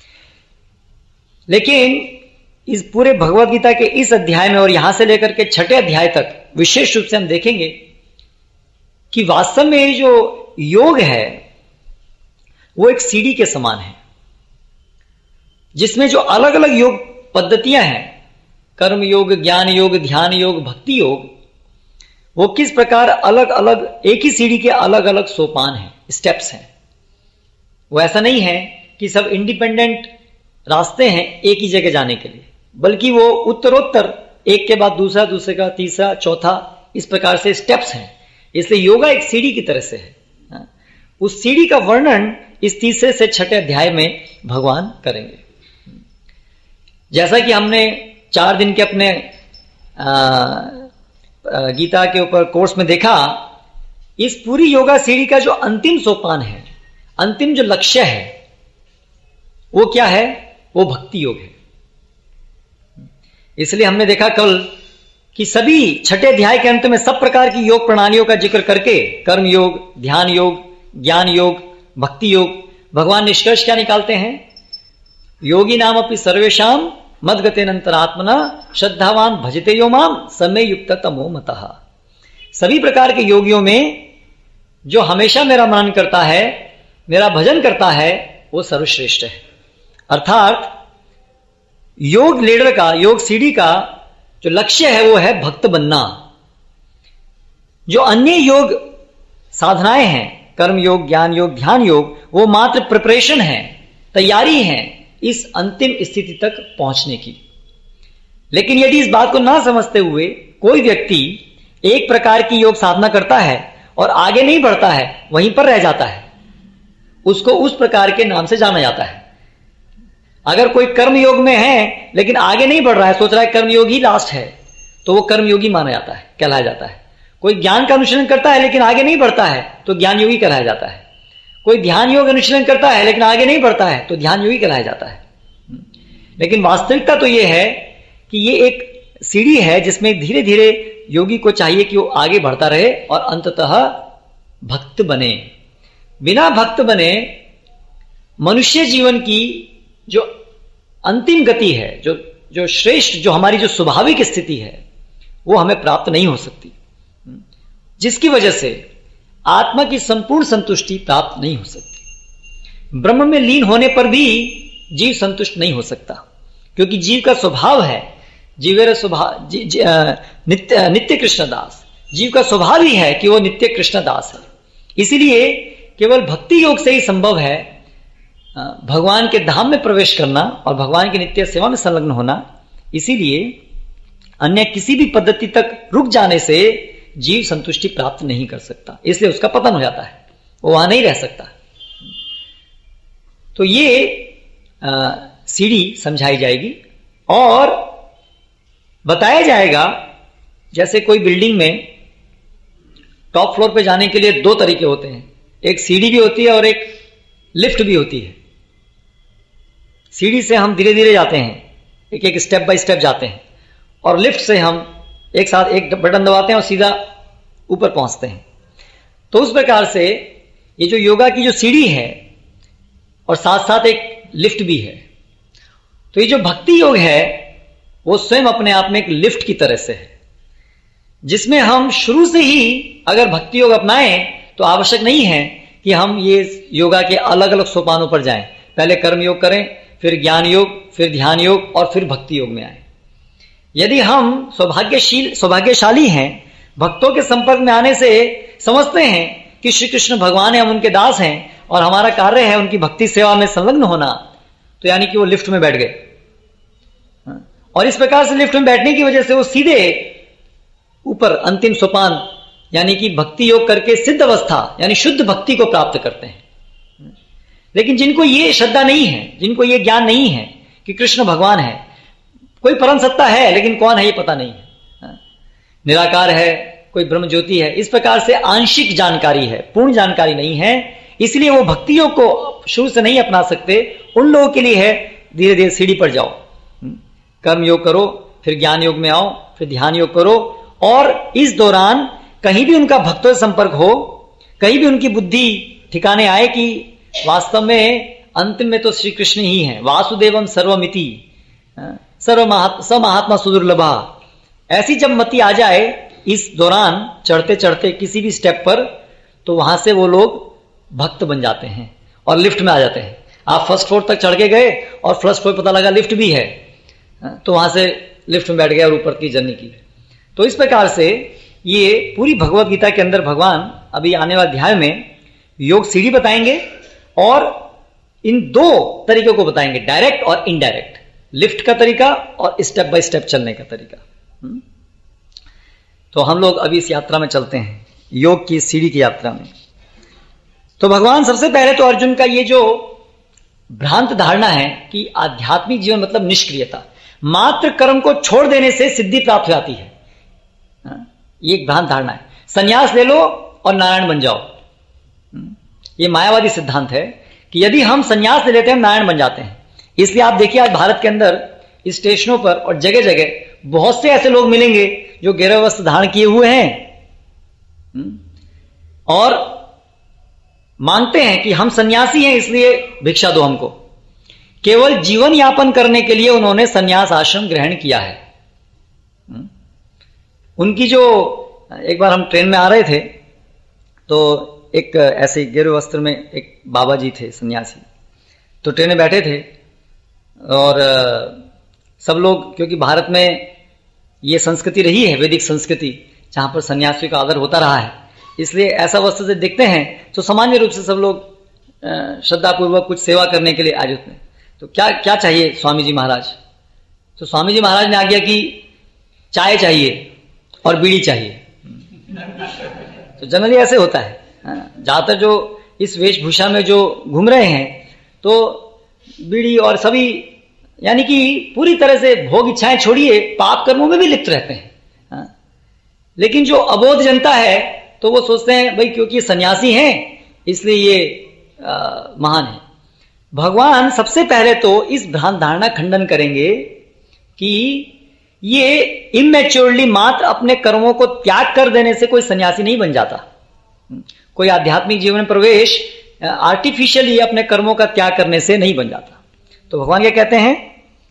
लेकिन इस पूरे भगवत गीता के इस अध्याय में और यहां से लेकर के छठे अध्याय तक विशेष रूप से हम देखेंगे कि वास्तव में ये जो योग है वो एक सीढ़ी के समान है, जिसमें जो अलग अलग योग पद्धतियां हैं, कर्म योग, ज्ञान योग, ध्यान योग, भक्ति योग, वो किस प्रकार अलग अलग एक ही सीढ़ी के अलग अलग सोपान हैं, स्टेप्स हैं। वो ऐसा नहीं है कि सब इंडिपेंडेंट रास्ते हैं एक ही जगह जाने के लिए, बल्कि वो उत्तरोत्तर एक के बाद दूसरा, दूसरे का तीसरा, चौथा, इस प्रकार से स्टेप्स हैं। इसलिए योगा एक सीढ़ी की तरह से है। उस सीढ़ी का वर्णन इस तीसरे से छठे अध्याय में भगवान करेंगे। जैसा कि हमने चार दिन के अपने आ, गीता के ऊपर कोर्स में देखा, इस पूरी योगा सीढ़ी का जो अंतिम सोपान है, अंतिम जो लक्ष्य है, वो क्या है? वो भक्ति योग है। इसलिए हमने देखा कल कि सभी छठे अध्याय के अंत में सब प्रकार की योग प्रणालियों का जिक्र करके, कर्म योग, ध्यान योग, ज्ञान योग, भक्ति योग, भगवान निष्कर्ष क्या निकालते हैं? योगी नाम अपि सर्वेशाम मद्गतेनंतरात्मना श्रद्धावान भजते यो माम समय युक्त तमो मतः। सभी प्रकार के योगियों में जो हमेशा मेरा मनन करता है, मेरा भजन करता है, वो सर्वश्रेष्ठ है। अर्थात योग लीडर का, योग सीढ़ी का जो लक्ष्य है वो है भक्त बनना। जो अन्य योग साधनाएं हैं, कर्म योग, ज्ञान योग, ध्यान योग, वो मात्र प्रिपरेशन है, तैयारी है इस अंतिम स्थिति तक पहुंचने की। लेकिन यदि इस बात को ना समझते हुए कोई व्यक्ति एक प्रकार की योग साधना करता है और आगे नहीं बढ़ता है, वहीं पर रह जाता है, उसको उस प्रकार के नाम से जाना जाता है। अगर कोई कर्म योग में है लेकिन आगे नहीं बढ़ रहा है, सोच रहा है कर्म योग ही लास्ट है, तो वो कर्म योगी माना जाता है, कहलाया जाता है। कोई ज्ञान का अनुशीलन करता है लेकिन आगे नहीं बढ़ता है, तो ज्ञान योगी कहलाया जाता है। कोई ध्यान योग अनुशीलन करता है लेकिन आगे नहीं बढ़ता है, तो ध्यान योगी कहलाया जाता है। लेकिन वास्तविकता तो यह है कि ये एक सीढ़ी है जिसमें धीरे धीरे योगी को चाहिए कि वो आगे बढ़ता रहे और अंततः भक्त बने। बिना भक्त बने मनुष्य जीवन की जो अंतिम गति है, जो जो श्रेष्ठ, जो हमारी जो स्वाभाविक स्थिति है, वो हमें प्राप्त नहीं हो सकती, जिसकी वजह से आत्मा की संपूर्ण संतुष्टि प्राप्त नहीं हो सकती। ब्रह्म में लीन होने पर भी जीव संतुष्ट नहीं हो सकता, क्योंकि जीव का स्वभाव है, जीवेर स्वभाव जी, जी, नित्य नित्य कृष्णदास। जीव का स्वभाव ही है कि वो नित्य कृष्णदास है। इसीलिए केवल भक्ति योग से ही संभव है भगवान के धाम में प्रवेश करना और भगवान की नित्य सेवा में संलग्न होना। इसीलिए अन्य किसी भी पद्धति तक रुक जाने से जीव संतुष्टि प्राप्त नहीं कर सकता, इसलिए उसका पतन हो जाता है, वो वहां नहीं रह सकता। तो ये सीढ़ी समझाई जाएगी और बताया जाएगा, जैसे कोई बिल्डिंग में टॉप फ्लोर पे जाने के लिए दो तरीके होते हैं, एक सीढ़ी भी होती है और एक लिफ्ट भी होती है। सीढ़ी से हम धीरे धीरे जाते हैं, एक एक स्टेप बाय स्टेप जाते हैं, और लिफ्ट से हम एक साथ एक बटन दबाते हैं और सीधा ऊपर पहुंचते हैं। तो उस प्रकार से ये जो योगा की जो सीढ़ी है और साथ साथ एक लिफ्ट भी है। तो ये जो भक्ति योग है वो स्वयं अपने आप में एक लिफ्ट की तरह से है, जिसमें हम शुरू से ही अगर भक्ति योग अपनाएं तो आवश्यक नहीं है कि हम ये योगा के अलग अलग सोपानों पर जाएं। पहले कर्म योग करें, फिर ज्ञान योग, फिर ध्यान योग और फिर भक्ति योग में आए। यदि हम सौभाग्यशील सौभाग्यशाली हैं, भक्तों के संपर्क में आने से समझते हैं कि श्री कृष्ण भगवान है, हम उनके दास हैं और हमारा कार्य है उनकी भक्ति सेवा में संलग्न होना, तो यानी कि वो लिफ्ट में बैठ गए। और इस प्रकार से लिफ्ट में बैठने की वजह से वो सीधे ऊपर अंतिम सोपान यानी कि भक्ति योग करके सिद्ध अवस्था यानी शुद्ध भक्ति को प्राप्त करते हैं। लेकिन जिनको ये श्रद्धा नहीं है, जिनको ये ज्ञान नहीं है कि कृष्ण भगवान है, कोई परम सत्ता है लेकिन कौन है ये पता नहीं है, निराकार है, कोई ब्रह्म ज्योति है, इस प्रकार से आंशिक जानकारी है, पूर्ण जानकारी नहीं है, इसलिए वो भक्ति योग को शुरू से नहीं अपना सकते। उन लोगों के लिए है धीरे धीरे सीढ़ी पर जाओ, कर्म योग करो, फिर ज्ञान योग में आओ, फिर ध्यान योग करो, और इस दौरान कहीं भी उनका भक्तों से संपर्क हो, कहीं भी उनकी बुद्धि ठिकाने आए कि वास्तव में अंतिम में तो श्री कृष्ण ही है, वासुदेवम सर्वमिति सर्व महात्मा स महात्मा सुदुर्लभा, ऐसी जब मति आ जाए इस दौरान चढ़ते चढ़ते किसी भी स्टेप पर, तो वहां से वो लोग भक्त बन जाते हैं और लिफ्ट में आ जाते हैं। आप फर्स्ट फ्लोर तक चढ़ के गए और फर्स्ट फ्लोर पता लगा लिफ्ट भी है, तो वहां से लिफ्ट में बैठ गए और ऊपर की जर्नी की। तो इस प्रकार से ये पूरी भगवत गीता के अंदर भगवान अभी आने वाले अध्याय में योग सीढ़ी बताएंगे और इन दो तरीकों को बताएंगे, डायरेक्ट और इनडायरेक्ट, लिफ्ट का तरीका और स्टेप बाय स्टेप चलने का तरीका। तो हम लोग अभी इस यात्रा में चलते हैं, योग की सीढ़ी की यात्रा में। तो भगवान सबसे पहले तो अर्जुन का ये जो भ्रांत धारणा है कि आध्यात्मिक जीवन मतलब निष्क्रियता, मात्र कर्म को छोड़ देने से सिद्धि प्राप्त हो जाती है, ये एक भ्रांत धारणा है। संन्यास ले लो और नारायण बन जाओ, ये मायावादी सिद्धांत है कि यदि हम संन्यास ले लेते हैं नारायण बन जाते हैं। इसलिए आप देखिए आज भारत के अंदर स्टेशनों पर और जगह जगह बहुत से ऐसे लोग मिलेंगे जो गैर वस्त्र धारण किए हुए हैं और मांगते हैं कि हम सन्यासी हैं इसलिए भिक्षा दो हमको। केवल जीवन यापन करने के लिए उन्होंने सन्यास आश्रम ग्रहण किया है। उनकी जो, एक बार हम ट्रेन में आ रहे थे तो एक ऐसे गेरुए वस्त्र में एक बाबा जी थे सन्यासी, तो ट्रेन में बैठे थे और सब लोग, क्योंकि भारत में ये संस्कृति रही है, वैदिक संस्कृति, जहां पर सन्यासी का आदर होता रहा है, इसलिए ऐसा वस्तु से देखते हैं तो सामान्य रूप से सब लोग श्रद्धा पूर्वक कुछ सेवा करने के लिए आ जाते हैं। तो क्या क्या चाहिए स्वामी जी महाराज? तो स्वामी जी महाराज ने आज्ञा की चाय चाहिए और बीड़ी चाहिए। तो जनरली ऐसे होता है, ज्यादातर जो इस वेशभूषा में जो घूम रहे हैं तो बीड़ी और सभी, यानी कि पूरी तरह से भोग इच्छाएं छोड़िए, पाप कर्मों में भी लिप्त रहते हैं। लेकिन जो अबोध जनता है तो वो सोचते हैं भाई क्योंकि ये सन्यासी हैं इसलिए ये आ, महान है। भगवान सबसे पहले तो इस भ्रांत धारणा खंडन करेंगे कि ये इमेच्योरली मात्र अपने कर्मों को त्याग कर देने से कोई सन्यासी नहीं बन जाता। कोई आध्यात्मिक जीवन में प्रवेश आर्टिफिशियली अपने कर्मों का त्याग करने से नहीं बन जाता। तो भगवान क्या कहते हैं?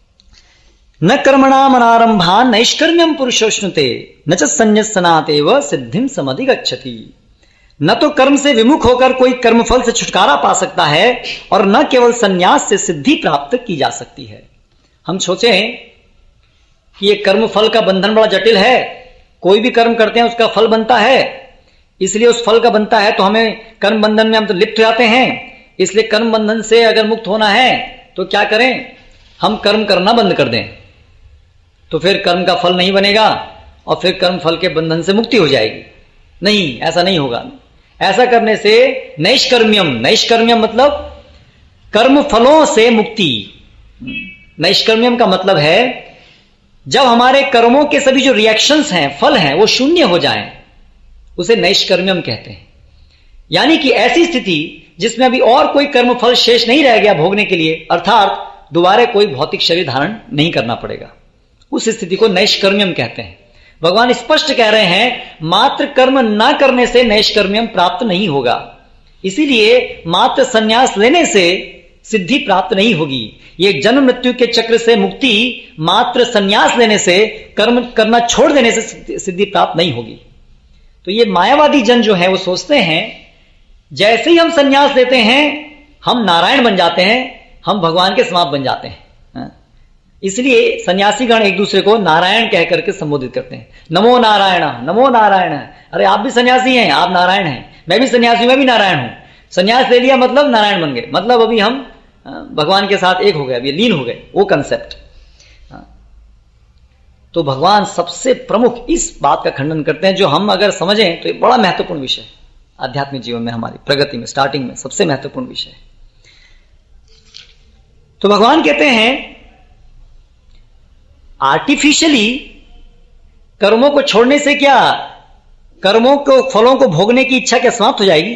न कर्मणाम अनारंभान नैष्कर्म्यम पुरुषोष्णुते न च संन्यसनातेव सिद्धिम समधिगच्छति। न तो कर्म से विमुख होकर कोई कर्मफल से छुटकारा पा सकता है और न केवल संन्यास से सिद्धि प्राप्त की जा सकती है। हम सोचें कि ये कर्मफल का बंधन बड़ा जटिल है, कोई भी कर्म करते हैं उसका फल बनता है, इसलिए उस फल का बनता है तो हमें कर्म बंधन में हम तो लिप्त जाते हैं। इसलिए कर्म बंधन से अगर मुक्त होना है तो क्या करें? हम कर्म करना बंद कर दें, तो फिर कर्म का फल नहीं बनेगा और फिर कर्म फल के बंधन से मुक्ति हो जाएगी। नहीं, ऐसा नहीं होगा। ऐसा करने से नैष्कर्म्यम, नैष्कर्म्यम मतलब कर्म फलों से मुक्ति। नैष्कर्म्यम का मतलब है जब हमारे कर्मों के सभी जो रिएक्शंस हैं, फल हैं, वो शून्य हो जाएं, उसे नैष्कर्म्यम कहते हैं। यानी कि ऐसी स्थिति जिसमें अभी और कोई कर्म फल शेष नहीं रह गया भोगने के लिए, अर्थात दोबारा कोई भौतिक शरीर धारण नहीं करना पड़ेगा, उस स्थिति को नैष्कर्म्यम कहते हैं। भगवान स्पष्ट कह रहे हैं मात्र कर्म न करने से नैष्कर्म्यम प्राप्त नहीं होगा, इसीलिए मात्र संन्यास लेने से सिद्धि प्राप्त नहीं होगी। ये जन्म मृत्यु के चक्र से मुक्ति मात्र संन्यास लेने से, कर्म करना छोड़ देने से सिद्धि प्राप्त नहीं होगी। तो ये मायावादी जन जो है वो सोचते हैं जैसे ही हम संन्यास लेते हैं हम नारायण बन जाते हैं, हम भगवान के समाप्त बन जाते हैं। इसलिए सन्यासी गण एक दूसरे को नारायण कह करके संबोधित करते हैं, नमो नारायण, नमो नारायण। अरे आप भी सन्यासी हैं, आप नारायण हैं, मैं भी सन्यासी, मैं भी नारायण हूं। सन्यास ले लिया मतलब नारायण बन गए, मतलब अभी हम भगवान के साथ एक हो गए, अभी लीन हो गए, वो कंसेप्ट। तो भगवान सबसे प्रमुख इस बात का खंडन करते हैं, जो हम अगर समझें तो ये बड़ा महत्वपूर्ण विषय है आध्यात्मिक जीवन में, हमारी प्रगति में, स्टार्टिंग में सबसे महत्वपूर्ण विषय है। तो भगवान कहते हैं आर्टिफिशियली कर्मों को छोड़ने से क्या कर्मों को, फलों को भोगने की इच्छा क्या समाप्त हो जाएगी?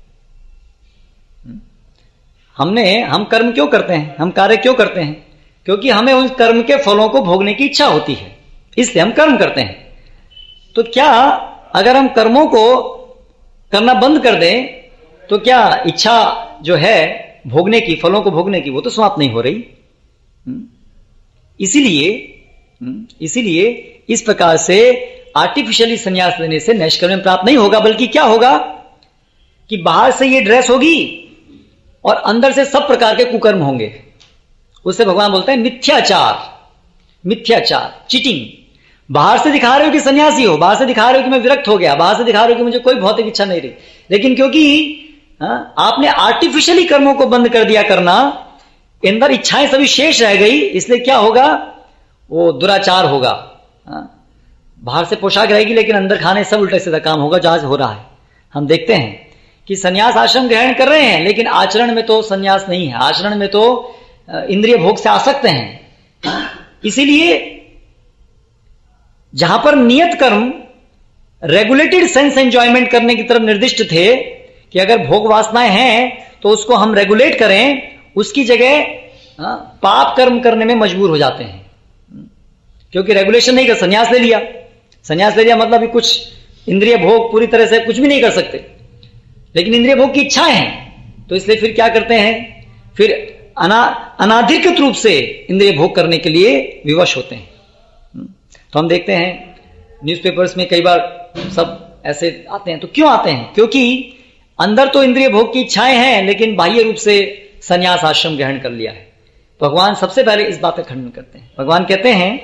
हमने हम कर्म क्यों करते हैं, हम कार्य क्यों करते हैं? क्योंकि हमें उन कर्म के फलों को भोगने की इच्छा होती है, इसलिए हम कर्म करते हैं। तो क्या अगर हम कर्मों को करना बंद कर दें तो क्या इच्छा जो है भोगने की, फलों को भोगने की, वो तो समाप्त नहीं हो रही। इसीलिए इसीलिए इस प्रकार से आर्टिफिशियली संन्यास लेने से नैष्कर्म्यम प्राप्त नहीं होगा, बल्कि क्या होगा कि बाहर से ये ड्रेस होगी और अंदर से सब प्रकार के कुकर्म होंगे। उससे भगवान बोलते हैं मिथ्याचार, मिथ्याचार, चीटिंग। बाहर से दिखा रहे हो कि सन्यासी हो, बाहर से दिखा रहे हो कि मैं विरक्त हो गया, बाहर से दिखा रहे हो कि मुझे कोई भौतिक इच्छा नहीं रही, लेकिन क्योंकि हाँ, आपने आर्टिफिशियली कर्मों को बंद कर दिया करना, अंदर इच्छाएं सभी शेष रह गई, इसलिए क्या होगा? वो दुराचार होगा। हाँ, बाहर से पोशाक रहेगी लेकिन अंदर खाने सब उल्टे सीधा काम होगा, जहां हो रहा है। हम देखते हैं कि सन्यास आश्रम ग्रहण कर रहे हैं लेकिन आचरण में तो सन्यास नहीं है, आचरण में तो इंद्रिय भोग से आसक्त हैं। इसीलिए जहां पर नियत कर्म रेगुलेटेड सेंस एंजॉयमेंट करने की तरफ निर्दिष्ट थे कि अगर भोग वासनाएं हैं तो उसको हम रेगुलेट करें, उसकी जगह पाप कर्म करने में मजबूर हो जाते हैं, क्योंकि रेगुलेशन नहीं कर, संन्यास ले लिया, संन्यास ले लिया मतलब भी कुछ इंद्रिय भोग पूरी तरह से कुछ भी नहीं कर सकते, लेकिन इंद्रिय भोग की इच्छाएं हैं, तो इसलिए फिर क्या करते हैं? फिर अना अनाधिकृत रूप से इंद्रिय भोग करने के लिए विवश होते हैं। तो हम देखते हैं न्यूज़पेपर्स में कई बार सब ऐसे आते हैं। तो क्यों आते हैं? क्योंकि अंदर तो इंद्रिय भोग की इच्छाएं हैं लेकिन बाह्य रूप से संन्यास आश्रम ग्रहण कर लिया है। भगवान सबसे पहले इस बात का खंडन करते हैं। भगवान कहते हैं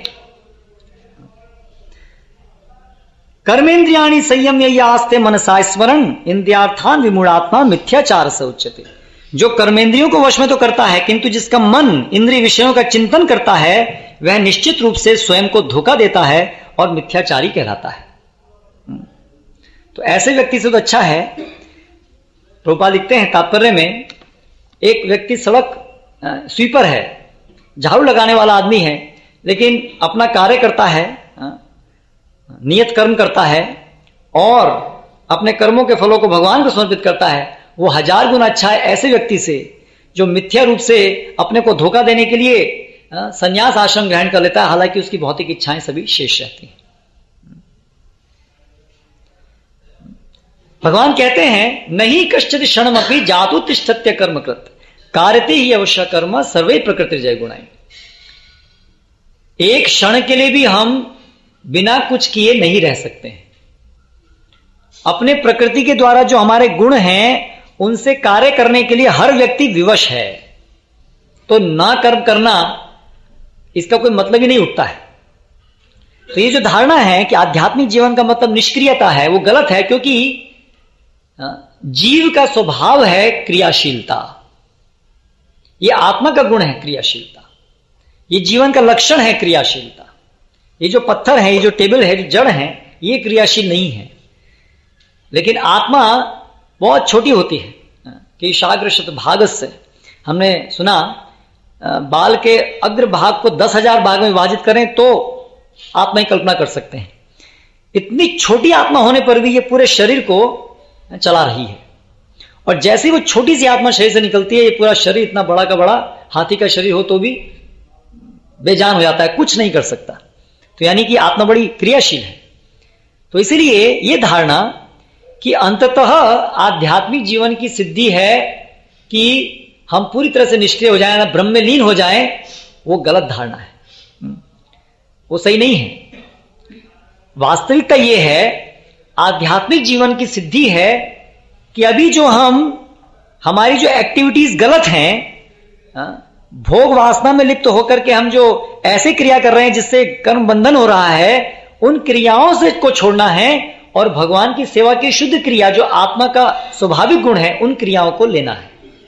कर्मेंद्रियाणि संयम्य यास्ते मनसा स्मरण इंद्रियार्थान विमूढ़ात्मा मिथ्याचार से उच्यते। जो कर्मेंद्रियों को वश में तो करता है, किंतु जिसका मन इंद्रिय विषयों का चिंतन करता है वह निश्चित रूप से स्वयं को धोखा देता है और मिथ्याचारी कहलाता है। तो ऐसे व्यक्ति से तो अच्छा है। प्रभुपाद लिखते हैं तात्पर्य में, एक व्यक्ति सड़क स्वीपर है, झाड़ू लगाने वाला आदमी है, लेकिन अपना कार्य करता है, नियत कर्म करता है और अपने कर्मों के फलों को भगवान को समर्पित करता है, वो हजार गुना अच्छा है ऐसे व्यक्ति से जो मिथ्या रूप से अपने को धोखा देने के लिए संन्यास आश्रम ग्रहण कर लेता है, हालांकि उसकी भौतिक इच्छाएं सभी शेष रहती हैं। भगवान कहते हैं नहीं कश्चित क्षणमपि जातु तिष्ठत्य कर्मकृत कार्यते ही अवश्य कर्म सर्वे प्रकृति जय गुणाएं। एक क्षण के लिए भी हम बिना कुछ किए नहीं रह सकते हैं। अपने प्रकृति के द्वारा जो हमारे गुण हैं उनसे कार्य करने के लिए हर व्यक्ति विवश है, तो ना कर्म करना इसका कोई मतलब ही नहीं उठता है। तो ये जो धारणा है कि आध्यात्मिक जीवन का मतलब निष्क्रियता है, वो गलत है, क्योंकि जीव का स्वभाव है क्रियाशीलता। ये आत्मा का गुण है क्रियाशीलता, ये जीवन का लक्षण है क्रियाशीलता। ये जो पत्थर है, ये जो टेबल है, जो जड़ है, ये क्रियाशील नहीं है। लेकिन आत्मा बहुत छोटी होती है कि शाग्रशत भागस्य, हमने सुना बाल के अग्र भाग को दस हजार भाग में विभाजित करें तो आत्मा ही कल्पना कर सकते हैं। इतनी छोटी आत्मा होने पर भी ये पूरे शरीर को चला रही है। और जैसे वो छोटी सी आत्मा शरीर से निकलती है, ये पूरा शरीर इतना बड़ा का बड़ा हाथी का शरीर हो तो भी बेजान हो जाता है, कुछ नहीं कर सकता। तो यानी कि आत्मा बड़ी क्रियाशील है। तो इसीलिए ये धारणा कि अंततः आध्यात्मिक जीवन की सिद्धि है कि हम पूरी तरह से निष्क्रिय हो जाएं, ब्रह्म में लीन हो जाएं, वो गलत धारणा है, वो सही नहीं है। वास्तविकता ये है, आध्यात्मिक जीवन की सिद्धि है कि अभी जो हम हमारी जो एक्टिविटीज गलत हैं, भोग वासना में लिप्त होकर के हम जो ऐसे क्रिया कर रहे हैं जिससे कर्म बंधन हो रहा है, उन क्रियाओं से को छोड़ना है और भगवान की सेवा की शुद्ध क्रिया जो आत्मा का स्वाभाविक गुण है, उन क्रियाओं को लेना है।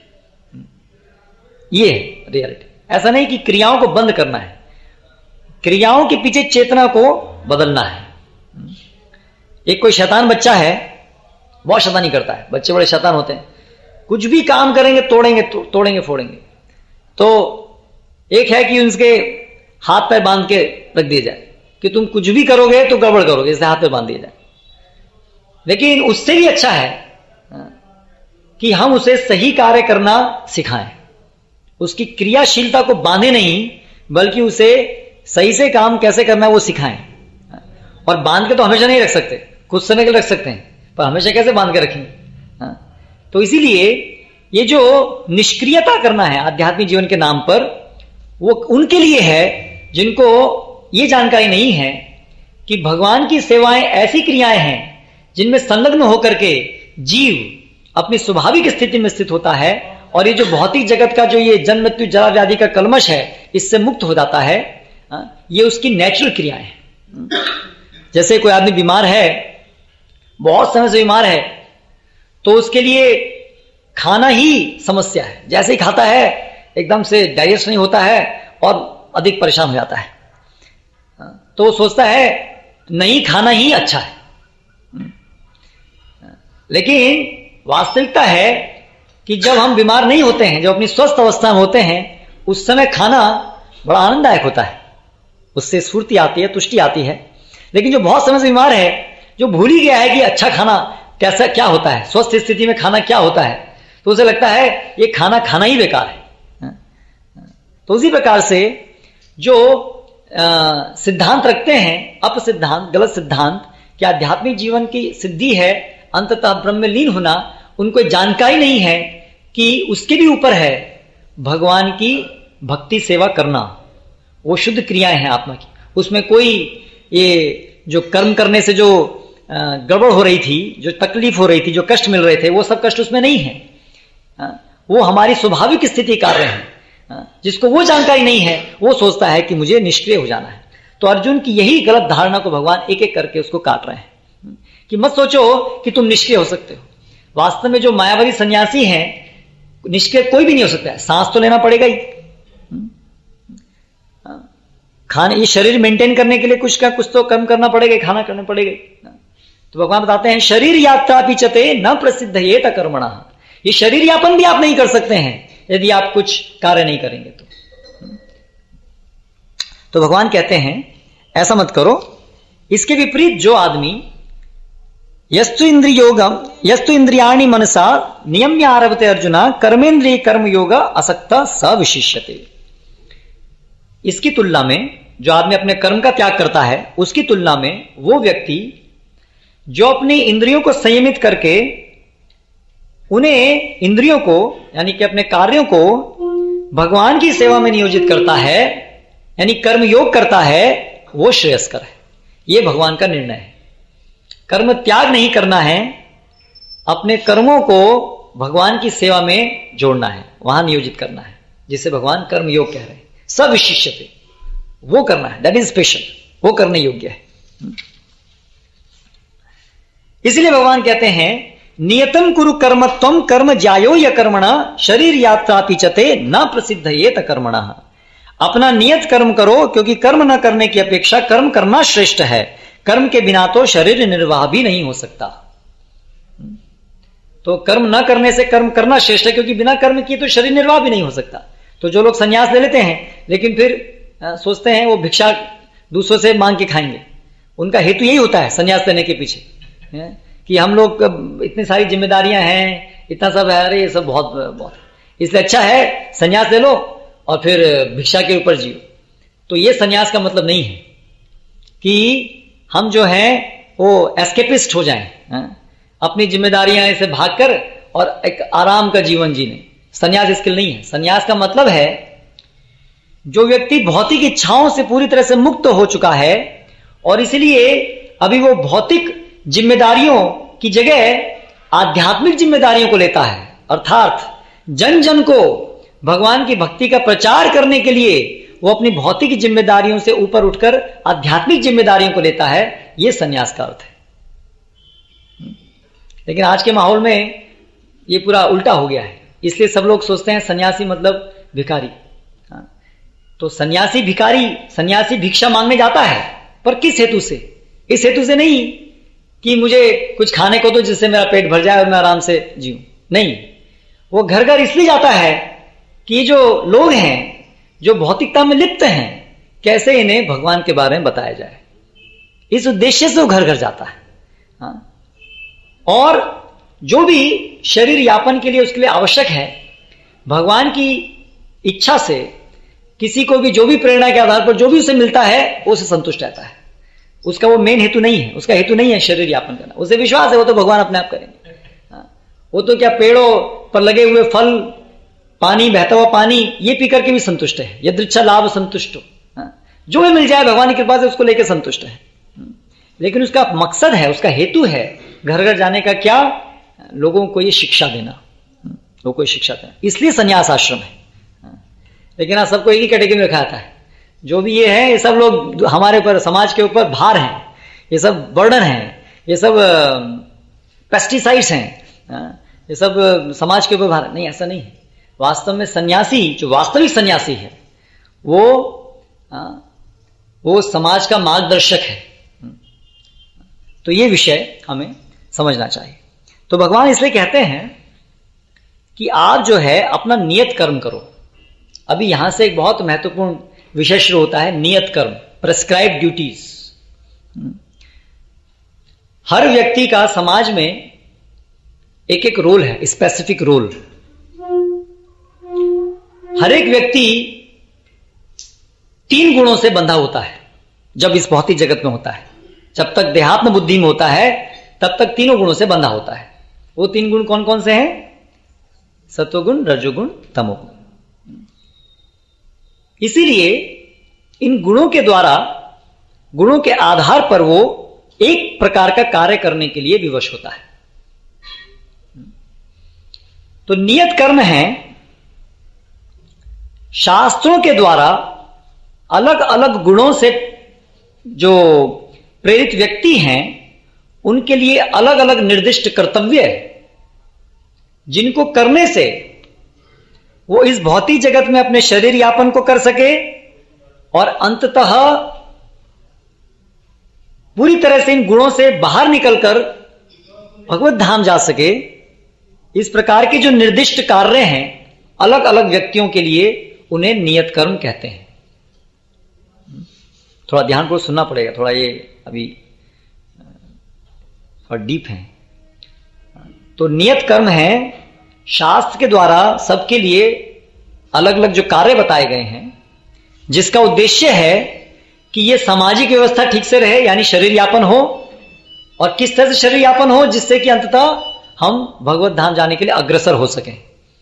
ये रियलिटी। ऐसा नहीं कि क्रियाओं को बंद करना है, क्रियाओं के पीछे चेतना को बदलना है। एक कोई शैतान बच्चा है, बहुत शैतानी करता है, बच्चे बड़े शैतान होते हैं, कुछ भी काम करेंगे तोड़ेंगे तो, तोड़ेंगे फोड़ेंगे। तो एक है कि उनके हाथ पैर बांध के रख दिया जाए कि तुम कुछ भी करोगे तो गड़बड़ करोगे, इसलिए हाथ पैर बांध दिया जाए। लेकिन उससे भी अच्छा है कि हम उसे सही कार्य करना सिखाएं, उसकी क्रियाशीलता को बांधे नहीं, बल्कि उसे सही से काम कैसे करना वो सिखाएं। और बांध के तो हमेशा नहीं रख सकते, कुछ समय के लिए रख सकते हैं, पर हमेशा कैसे बांध के रखेंगे। तो इसीलिए ये जो निष्क्रियता करना है आध्यात्मिक जीवन के नाम पर, वो उनके लिए है जिनको ये जानकारी नहीं है कि भगवान की सेवाएं ऐसी क्रियाएं हैं जिनमें संलग्न होकर के जीव अपनी स्वाभाविक स्थिति में स्थित होता है और ये जो भौतिक जगत का जो ये जन्म मृत्यु जरा व्याधि का कलमश है, इससे मुक्त हो जाता है। ये उसकी नेचुरल क्रियाएं हैं। जैसे कोई आदमी बीमार है, बहुत समय से बीमार है, तो उसके लिए खाना ही समस्या है। जैसे ही खाता है एकदम से डाइजेस्ट नहीं होता है और अधिक परेशान हो जाता है। तो वो सोचता है नहीं खाना ही अच्छा है। लेकिन वास्तविकता है कि जब हम बीमार नहीं होते हैं, जब अपनी स्वस्थ अवस्था में होते हैं, उस समय खाना बड़ा आनंददायक होता है, उससे स्फूर्ति आती है, तुष्टि आती है। लेकिन जो बहुत समय से बीमार है, जो भूल ही गया है कि अच्छा खाना कैसा क्या होता है, स्वस्थ स्थिति में खाना क्या होता है, तो उसे लगता है ये खाना खाना ही बेकार है। तो उसी प्रकार से जो सिद्धांत रखते हैं, अप सिद्धांत, गलत सिद्धांत कि आध्यात्मिक जीवन की सिद्धि है अंततः ब्रह्म में लीन होना, उनको जानकारी नहीं है कि उसके भी ऊपर है भगवान की भक्ति सेवा करना। वो शुद्ध क्रियाएं हैं आत्मा की, उसमें कोई ये जो कर्म करने से जो गड़बड़ हो रही थी, जो तकलीफ हो रही थी, जो कष्ट मिल रहे थे, वो सब कष्ट उसमें नहीं है। वो हमारी स्वाभाविक स्थिति कार्य है। जिसको वो जानकारी नहीं है वो सोचता है कि मुझे निष्क्रिय हो जाना है। तो अर्जुन की यही गलत धारणा को भगवान एक एक करके उसको काट रहे हैं कि मत सोचो कि तुम निष्क्रिय हो सकते हो। वास्तव में जो मायावादी सन्यासी हैं निष्क्रिय कोई भी नहीं हो सकता है। सांस तो लेना पड़ेगा ही, खाने ये शरीर मेंटेन करने के लिए कुछ का कुछ तो कम करना पड़ेगा, खाना करना पड़ेगा। तो भगवान बताते हैं शरीर यात्रा पिचते न प्रसिद्ध ये कर्मणा, ये शरीर यापन भी आप नहीं कर सकते हैं यदि आप कुछ कार्य नहीं करेंगे तो। तो भगवान कहते हैं ऐसा मत करो। इसके विपरीत जो आदमी यस्तु इंद्रियोगम यस्तु इंद्रियाणि मनसा नियम्य आरभते अर्जुना कर्मेंद्रिय कर्म योग असक्ता स विशिष्यते, इसकी तुलना में जो आदमी अपने कर्म का त्याग करता है उसकी तुलना में वो व्यक्ति जो अपनी इंद्रियों को संयमित करके उन्हें इंद्रियों को यानी कि अपने कार्यों को भगवान की सेवा में नियोजित करता है यानी कर्म योग करता है, वो श्रेयस्कर है। यह भगवान का निर्णय है। कर्म त्याग नहीं करना है, अपने कर्मों को भगवान की सेवा में जोड़ना है, वहां नियोजित करना है, जिसे भगवान कर्म योग कह रहे हैं। सब विशिष्यते वो करना है, दैट इज स्पेशल, वो करने योग्य है। इसलिए भगवान कहते हैं नियतम कुरु कर्मत्वम कर्म ज्यायो य कर्मणा शरीर यात्रा पिचते न प्रसिद्ध ये कर्मणा, अपना नियत कर्म करो क्योंकि कर्म न करने की अपेक्षा कर्म करना श्रेष्ठ है। कर्म के बिना तो शरीर निर्वाह भी नहीं हो सकता। तो कर्म न करने से कर्म करना श्रेष्ठ है क्योंकि बिना कर्म किए तो शरीर निर्वाह भी नहीं हो सकता। तो जो लोग संन्यास ले लेते हैं लेकिन फिर आ, सोचते हैं वो भिक्षा दूसरों से मांग के खाएंगे, उनका हेतु यही होता है संन्यास लेने के पीछे है? कि हम लोग इतनी सारी जिम्मेदारियां हैं, इतना सब है, अरे ये सब बहुत बहुत इसलिए अच्छा है संन्यास ले लो और फिर भिक्षा के ऊपर जियो। तो ये संन्यास का मतलब नहीं है कि हम जो है वो एस्केपिस्ट हो जाएं, है? अपनी जिम्मेदारियां से भागकर और एक आराम का जीवन जीने। संन्यास इसके लिए नहीं है। संन्यास का मतलब है जो व्यक्ति भौतिक इच्छाओं से पूरी तरह से मुक्त हो चुका है और इसलिए अभी वो भौतिक जिम्मेदारियों की जगह आध्यात्मिक जिम्मेदारियों को लेता है, अर्थात जन जन को भगवान की भक्ति का प्रचार करने के लिए वो अपनी भौतिक जिम्मेदारियों से ऊपर उठकर आध्यात्मिक जिम्मेदारियों को लेता है। यह संन्यास का अर्थ है। लेकिन आज के माहौल में ये पूरा उल्टा हो गया है, इसलिए सब लोग सोचते हैं सन्यासी मतलब भिखारी। तो सन्यासी भिखारी सन्यासी भिक्षा मांगने जाता है, पर किस हेतु से? इस हेतु से नहीं कि मुझे कुछ खाने को दो जिससे मेरा पेट भर जाए और मैं आराम से जीऊं। नहीं, वो घर घर इसलिए जाता है कि जो लोग हैं जो भौतिकता में लिप्त हैं कैसे इन्हें भगवान के बारे में बताया जाए, इस उद्देश्य से वो घर घर जाता है। हाँ? और जो भी शरीर यापन के लिए उसके लिए आवश्यक है, भगवान की इच्छा से किसी को भी जो भी प्रेरणा के आधार पर जो भी उसे मिलता है वो उसे संतुष्ट रहता है। उसका वो मेन हेतु नहीं है, उसका हेतु नहीं है शरीर यापन करना। उसे विश्वास है वो तो भगवान अपने आप करेंगे। हाँ? वो तो क्या पेड़ों पर लगे हुए फल, पानी, बहता हुआ पानी ये पी करके भी संतुष्ट है। यदृच्छा लाभ संतुष्ट हो, जो भी मिल जाए भगवान की कृपा से उसको लेकर संतुष्ट है। लेकिन उसका मकसद है, उसका हेतु है घर घर जाने का क्या? लोगों को ये शिक्षा देना, लोगों को ये शिक्षा देना। इसलिए संन्यास आश्रम है। लेकिन आज सबको एक ही कैटेगरी में रखा जाता है। जो भी ये है ये सब लोग हमारे ऊपर, समाज के ऊपर भार हैं, ये सब बर्डन है, ये सब पेस्टिसाइड्स हैं, ये सब समाज के ऊपर भार। नहीं, ऐसा नहीं है। वास्तव में सन्यासी, जो वास्तविक सन्यासी है, वो आ, वो समाज का मार्गदर्शक है। तो ये विषय हमें समझना चाहिए। तो भगवान इसलिए कहते हैं कि आप जो है अपना नियत कर्म करो। अभी यहां से एक बहुत महत्वपूर्ण विषय शुरू होता है, नियत कर्म, प्रेस्क्राइब ड्यूटीज। हर व्यक्ति का समाज में एक एक रोल है, स्पेसिफिक रोल। हर एक व्यक्ति तीन गुणों से बंधा होता है जब इस भौतिक जगत में होता है। जब तक देहात्म बुद्धि में होता है तब तक तीनों गुणों से बंधा होता है। वो तीन गुण कौन कौन से हैं? सत्वगुण, रजोगुण, तमोगुण। इसीलिए इन गुणों के द्वारा, गुणों के आधार पर वो एक प्रकार का कार्य करने के लिए विवश होता है। तो नियत कर्म है शास्त्रों के द्वारा अलग अलग गुणों से जो प्रेरित व्यक्ति हैं उनके लिए अलग अलग निर्दिष्ट कर्तव्य है, जिनको करने से वो इस भौतिक जगत में अपने शरीर यापन को कर सके और अंततः पूरी तरह से इन गुणों से बाहर निकलकर भगवत धाम जा सके। इस प्रकार के जो निर्दिष्ट कार्य हैं अलग अलग व्यक्तियों के लिए उन्हें नियत कर्म कहते हैं। थोड़ा ध्यान को सुनना पड़ेगा, थोड़ा ये अभी थोड़ा डीप है। तो नियत कर्म है शास्त्र के द्वारा सबके लिए अलग अलग जो कार्य बताए गए हैं, जिसका उद्देश्य है कि ये सामाजिक व्यवस्था ठीक से रहे, यानी शरीर यापन हो, और किस तरह से शरीर यापन हो जिससे कि अंततः हम भगवत धाम जाने के लिए अग्रसर हो सकें।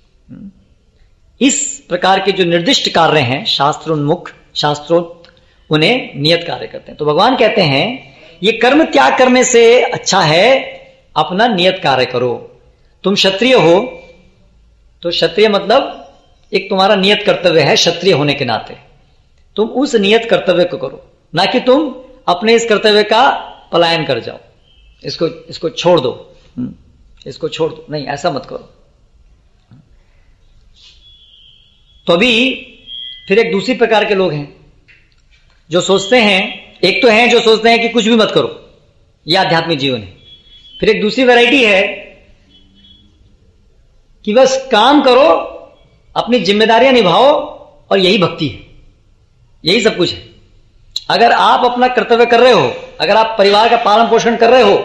इस प्रकार के जो निर्दिष्ट कार्य हैं शास्त्रोन्मुख, शास्त्रों उन्हें नियत कार्य करते हैं। तो भगवान कहते हैं ये कर्म त्याग करने से अच्छा है अपना नियत कार्य करो। तुम क्षत्रिय हो तो क्षत्रिय मतलब एक तुम्हारा नियत कर्तव्य है क्षत्रिय होने के नाते, तुम उस नियत कर्तव्य को करो, ना कि तुम अपने इस कर्तव्य का पलायन कर जाओ, इसको इसको छोड़ दो, इसको छोड़ दो, नहीं ऐसा मत करो। तो अभी फिर एक दूसरी प्रकार के लोग हैं जो सोचते हैं, एक तो हैं जो सोचते हैं कि कुछ भी मत करो, यह आध्यात्मिक जीवन है। फिर एक दूसरी वैरायटी है कि बस काम करो, अपनी जिम्मेदारियां निभाओ और यही भक्ति है, यही सब कुछ है। अगर आप अपना कर्तव्य कर रहे हो, अगर आप परिवार का पालन पोषण कर रहे हो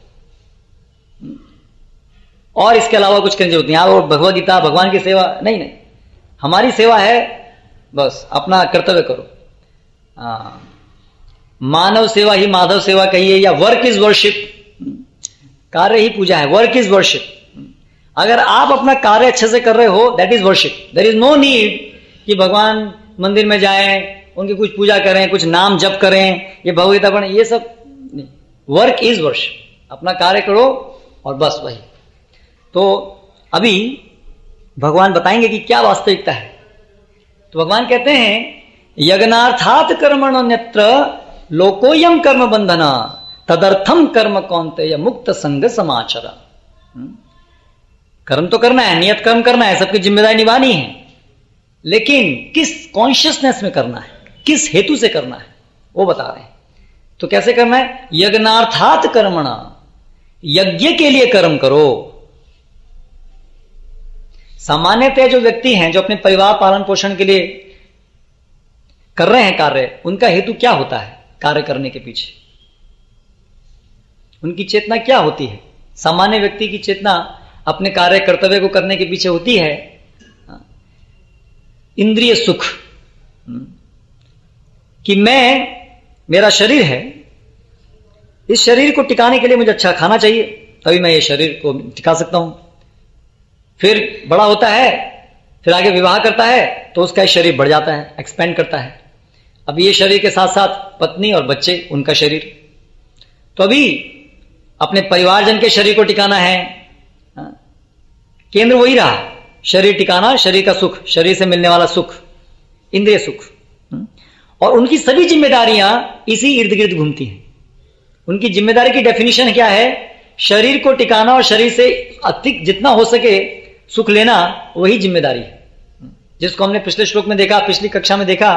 और इसके अलावा कुछ करने होती है, आप भगवद गीता भगवान की सेवा नहीं, नहीं, हमारी सेवा है बस अपना कर्तव्य करो। आ, मानव सेवा ही माधव सेवा कहिए, या वर्क इज वर्शिप, कार्य ही पूजा है, वर्क इज वर्शिप। अगर आप अपना कार्य अच्छे से कर रहे हो that is worship. There is no need कि भगवान मंदिर में जाएं, उनकी कुछ पूजा करें, कुछ नाम जप करें, ये भगवगीता पढ़ें, ये सब नहीं। वर्क इज वर्शिप, अपना कार्य करो और बस वही। तो अभी भगवान बताएंगे कि क्या वास्तविकता है। तो भगवान कहते हैं यज्ञार्थात कर्मण अन्यत्र लोकोयम कर्म बंधना तदर्थम कर्म कौन्तेय मुक्त संग समाचर। कर्म तो करना है, नियत कर्म करना है, सबकी जिम्मेदारी निभानी है, लेकिन किस कॉन्शियसनेस में करना है, किस हेतु से करना है वो बता रहे हैं। तो कैसे करना है? यज्ञार्थात कर्मणा, यज्ञ के लिए कर्म करो। सामान्यतः जो व्यक्ति हैं जो अपने परिवार पालन पोषण के लिए कर रहे हैं कार्य, उनका हेतु क्या होता है कार्य करने के पीछे? उनकी चेतना क्या होती है? सामान्य व्यक्ति की चेतना अपने कार्य कर्तव्य को करने के पीछे होती है इंद्रिय सुख, कि मैं, मेरा शरीर है, इस शरीर को टिकाने के लिए मुझे अच्छा खाना चाहिए, तभी मैं ये शरीर को टिका सकता हूं। फिर बड़ा होता है, फिर आगे विवाह करता है तो उसका शरीर बढ़ जाता है, एक्सपेंड करता है। अब ये शरीर के साथ साथ पत्नी और बच्चे, उनका शरीर। तो अभी अपने परिवारजन के शरीर को टिकाना है, केंद्र वही रहा, शरीर टिकाना, शरीर का सुख, शरीर से मिलने वाला सुख, इंद्रिय सुख, और उनकी सभी जिम्मेदारियां इसी इर्द गिर्द घूमती हैं। उनकी जिम्मेदारी की डेफिनेशन क्या है? शरीर को टिकाना और शरीर से अधिक जितना हो सके सुख लेना, वही जिम्मेदारी है, जिसको हमने पिछले श्लोक में देखा, पिछली कक्षा में देखा।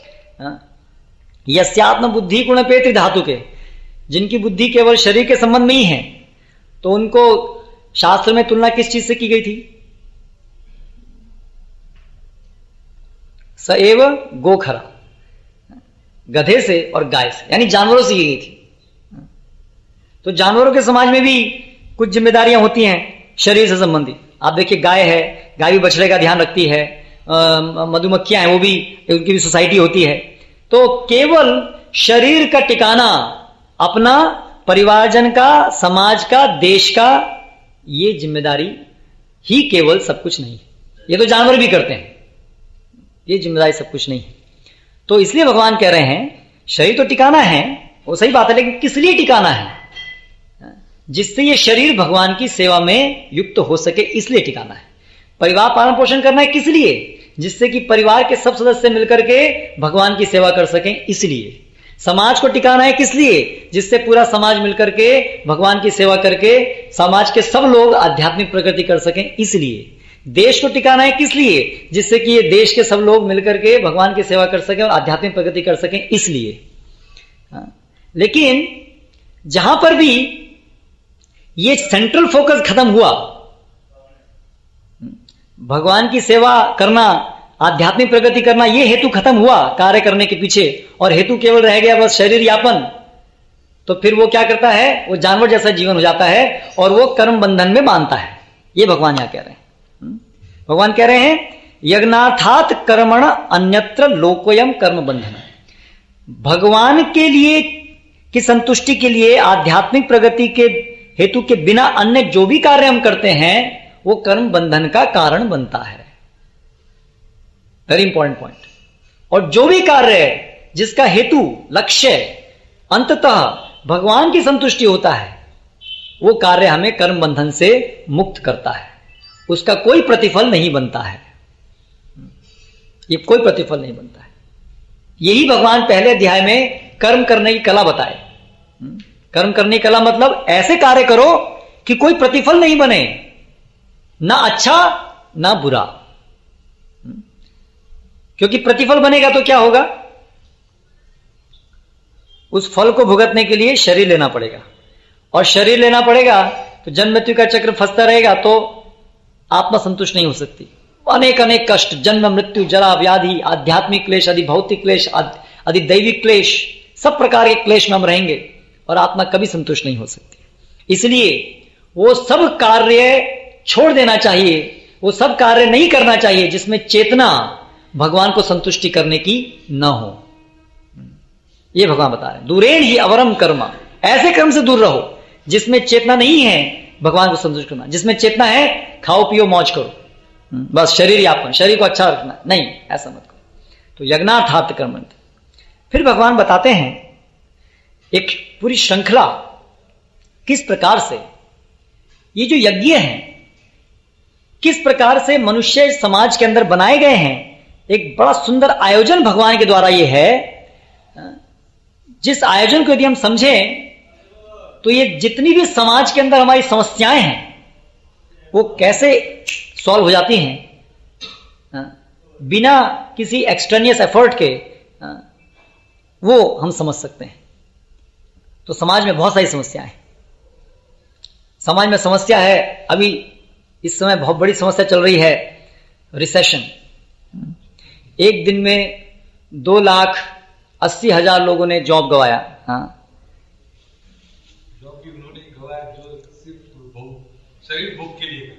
यस्यात्म बुद्धि गुणपेति धातु के, जिनकी बुद्धि केवल शरीर के संबंध में ही है, तो उनको शास्त्र में तुलना किस चीज से की गई थी? सएव गोखरा, गधे से और गाय से, यानी जानवरों से की गई थी। तो जानवरों के समाज में भी कुछ जिम्मेदारियां होती हैं शरीर से संबंधित। आप देखिए, गाय है, गाय भी बछड़े का ध्यान रखती है, मधुमक्खियां हैं, वो भी, उनकी भी सोसाइटी होती है। तो केवल शरीर का टिकाना, अपना परिवारजन का, समाज का, देश का, ये जिम्मेदारी ही केवल सब कुछ नहीं है। ये तो जानवर भी करते हैं, ये जिम्मेदारी सब कुछ नहीं है। तो इसलिए भगवान कह रहे हैं शरीर तो टिकाना है, वो सही बात है, लेकिन किस लिए टिकाना है? जिससे ये शरीर भगवान की सेवा में युक्त हो सके, इसलिए टिकाना है। परिवार पालन पोषण करना है किस लिए? जिससे कि परिवार के सब सदस्य मिलकर के भगवान की सेवा कर सकें, इसलिए। समाज को टिकाना है किस लिए? जिससे पूरा समाज मिलकर के भगवान की सेवा करके समाज के सब लोग आध्यात्मिक प्रगति कर सकें, इसलिए। देश को टिकाना है किस लिए? जिससे कि ये देश के सब लोग मिलकर के भगवान की सेवा कर सकें और आध्यात्मिक प्रगति कर सकें, इसलिए। लेकिन जहां पर भी ये सेंट्रल फोकस खत्म हुआ, भगवान की सेवा करना, आध्यात्मिक प्रगति करना, ये हेतु खत्म हुआ कार्य करने के पीछे, और हेतु केवल रह गया बस शरीर यापन, तो फिर वो क्या करता है? वो जानवर जैसा जीवन हो जाता है और वो कर्म बंधन में बांधता है। ये भगवान यहां कह रहे हैं। भगवान कह रहे हैं यज्ञार्थात कर्मण अन्यत्र लोकोयम कर्म बंधन। भगवान के लिए की संतुष्टि के लिए, आध्यात्मिक प्रगति के हेतु के बिना अन्य जो भी कार्य हम करते हैं वो कर्म बंधन का कारण बनता है। Very important point. और जो भी कार्य है जिसका हेतु, लक्ष्य अंततः भगवान की संतुष्टि होता है, वो कार्य हमें कर्म बंधन से मुक्त करता है, उसका कोई प्रतिफल नहीं बनता है। ये कोई प्रतिफल नहीं बनता है। यही भगवान पहले अध्याय में कर्म करने की कला बताए। कर्म करने की कला मतलब ऐसे कार्य करो कि कोई प्रतिफल नहीं बने, ना अच्छा ना बुरा। क्योंकि प्रतिफल बनेगा तो क्या होगा? उस फल को भुगतने के लिए शरीर लेना पड़ेगा, और शरीर लेना पड़ेगा तो जन्म मृत्यु का चक्र फंसता रहेगा, तो आत्मा संतुष्ट नहीं हो सकती। अनेक अनेक कष्ट, जन्म मृत्यु, जरा व्याधि, आध्यात्मिक क्लेश, आदि भौतिक क्लेश, आदि दैविक क्लेश, सब प्रकार के क्लेश में हम रहेंगे और आत्मा कभी संतुष्ट नहीं हो सकती। इसलिए वो सब कार्य छोड़ देना चाहिए, वो सब कार्य नहीं करना चाहिए जिसमें चेतना भगवान को संतुष्टि करने की न हो। ये भगवान बता रहे हैं दूरेण ही अवरम कर्म। ऐसे कर्म से दूर रहो जिसमें चेतना नहीं है भगवान को संतुष्ट करना, जिसमें चेतना है खाओ पियो मौज करो, बस शरीर यापन, शरीर को अच्छा रखना, नहीं, ऐसा मत करो। तो यज्ञार्थात कर्म। फिर भगवान बताते हैं एक पूरी श्रृंखला, किस प्रकार से ये जो यज्ञ हैं किस प्रकार से मनुष्य समाज के अंदर बनाए गए हैं। एक बड़ा सुंदर आयोजन भगवान के द्वारा ये है, जिस आयोजन को यदि हम समझें तो ये जितनी भी समाज के अंदर हमारी समस्याएं हैं वो कैसे सॉल्व हो जाती हैं बिना किसी एक्सटर्नियस एफर्ट के, वो हम समझ सकते हैं। तो समाज में बहुत सारी समस्याएं हैं। समाज में समस्या है, अभी इस समय बहुत बड़ी समस्या चल रही है, रिसेशन। एक दिन में दो लाख अस्सी हजार लोगों ने जॉब गवाया। हाँ, जॉब की उन्होंने गवाया जो सिर्फ शरीर भोग के लिए,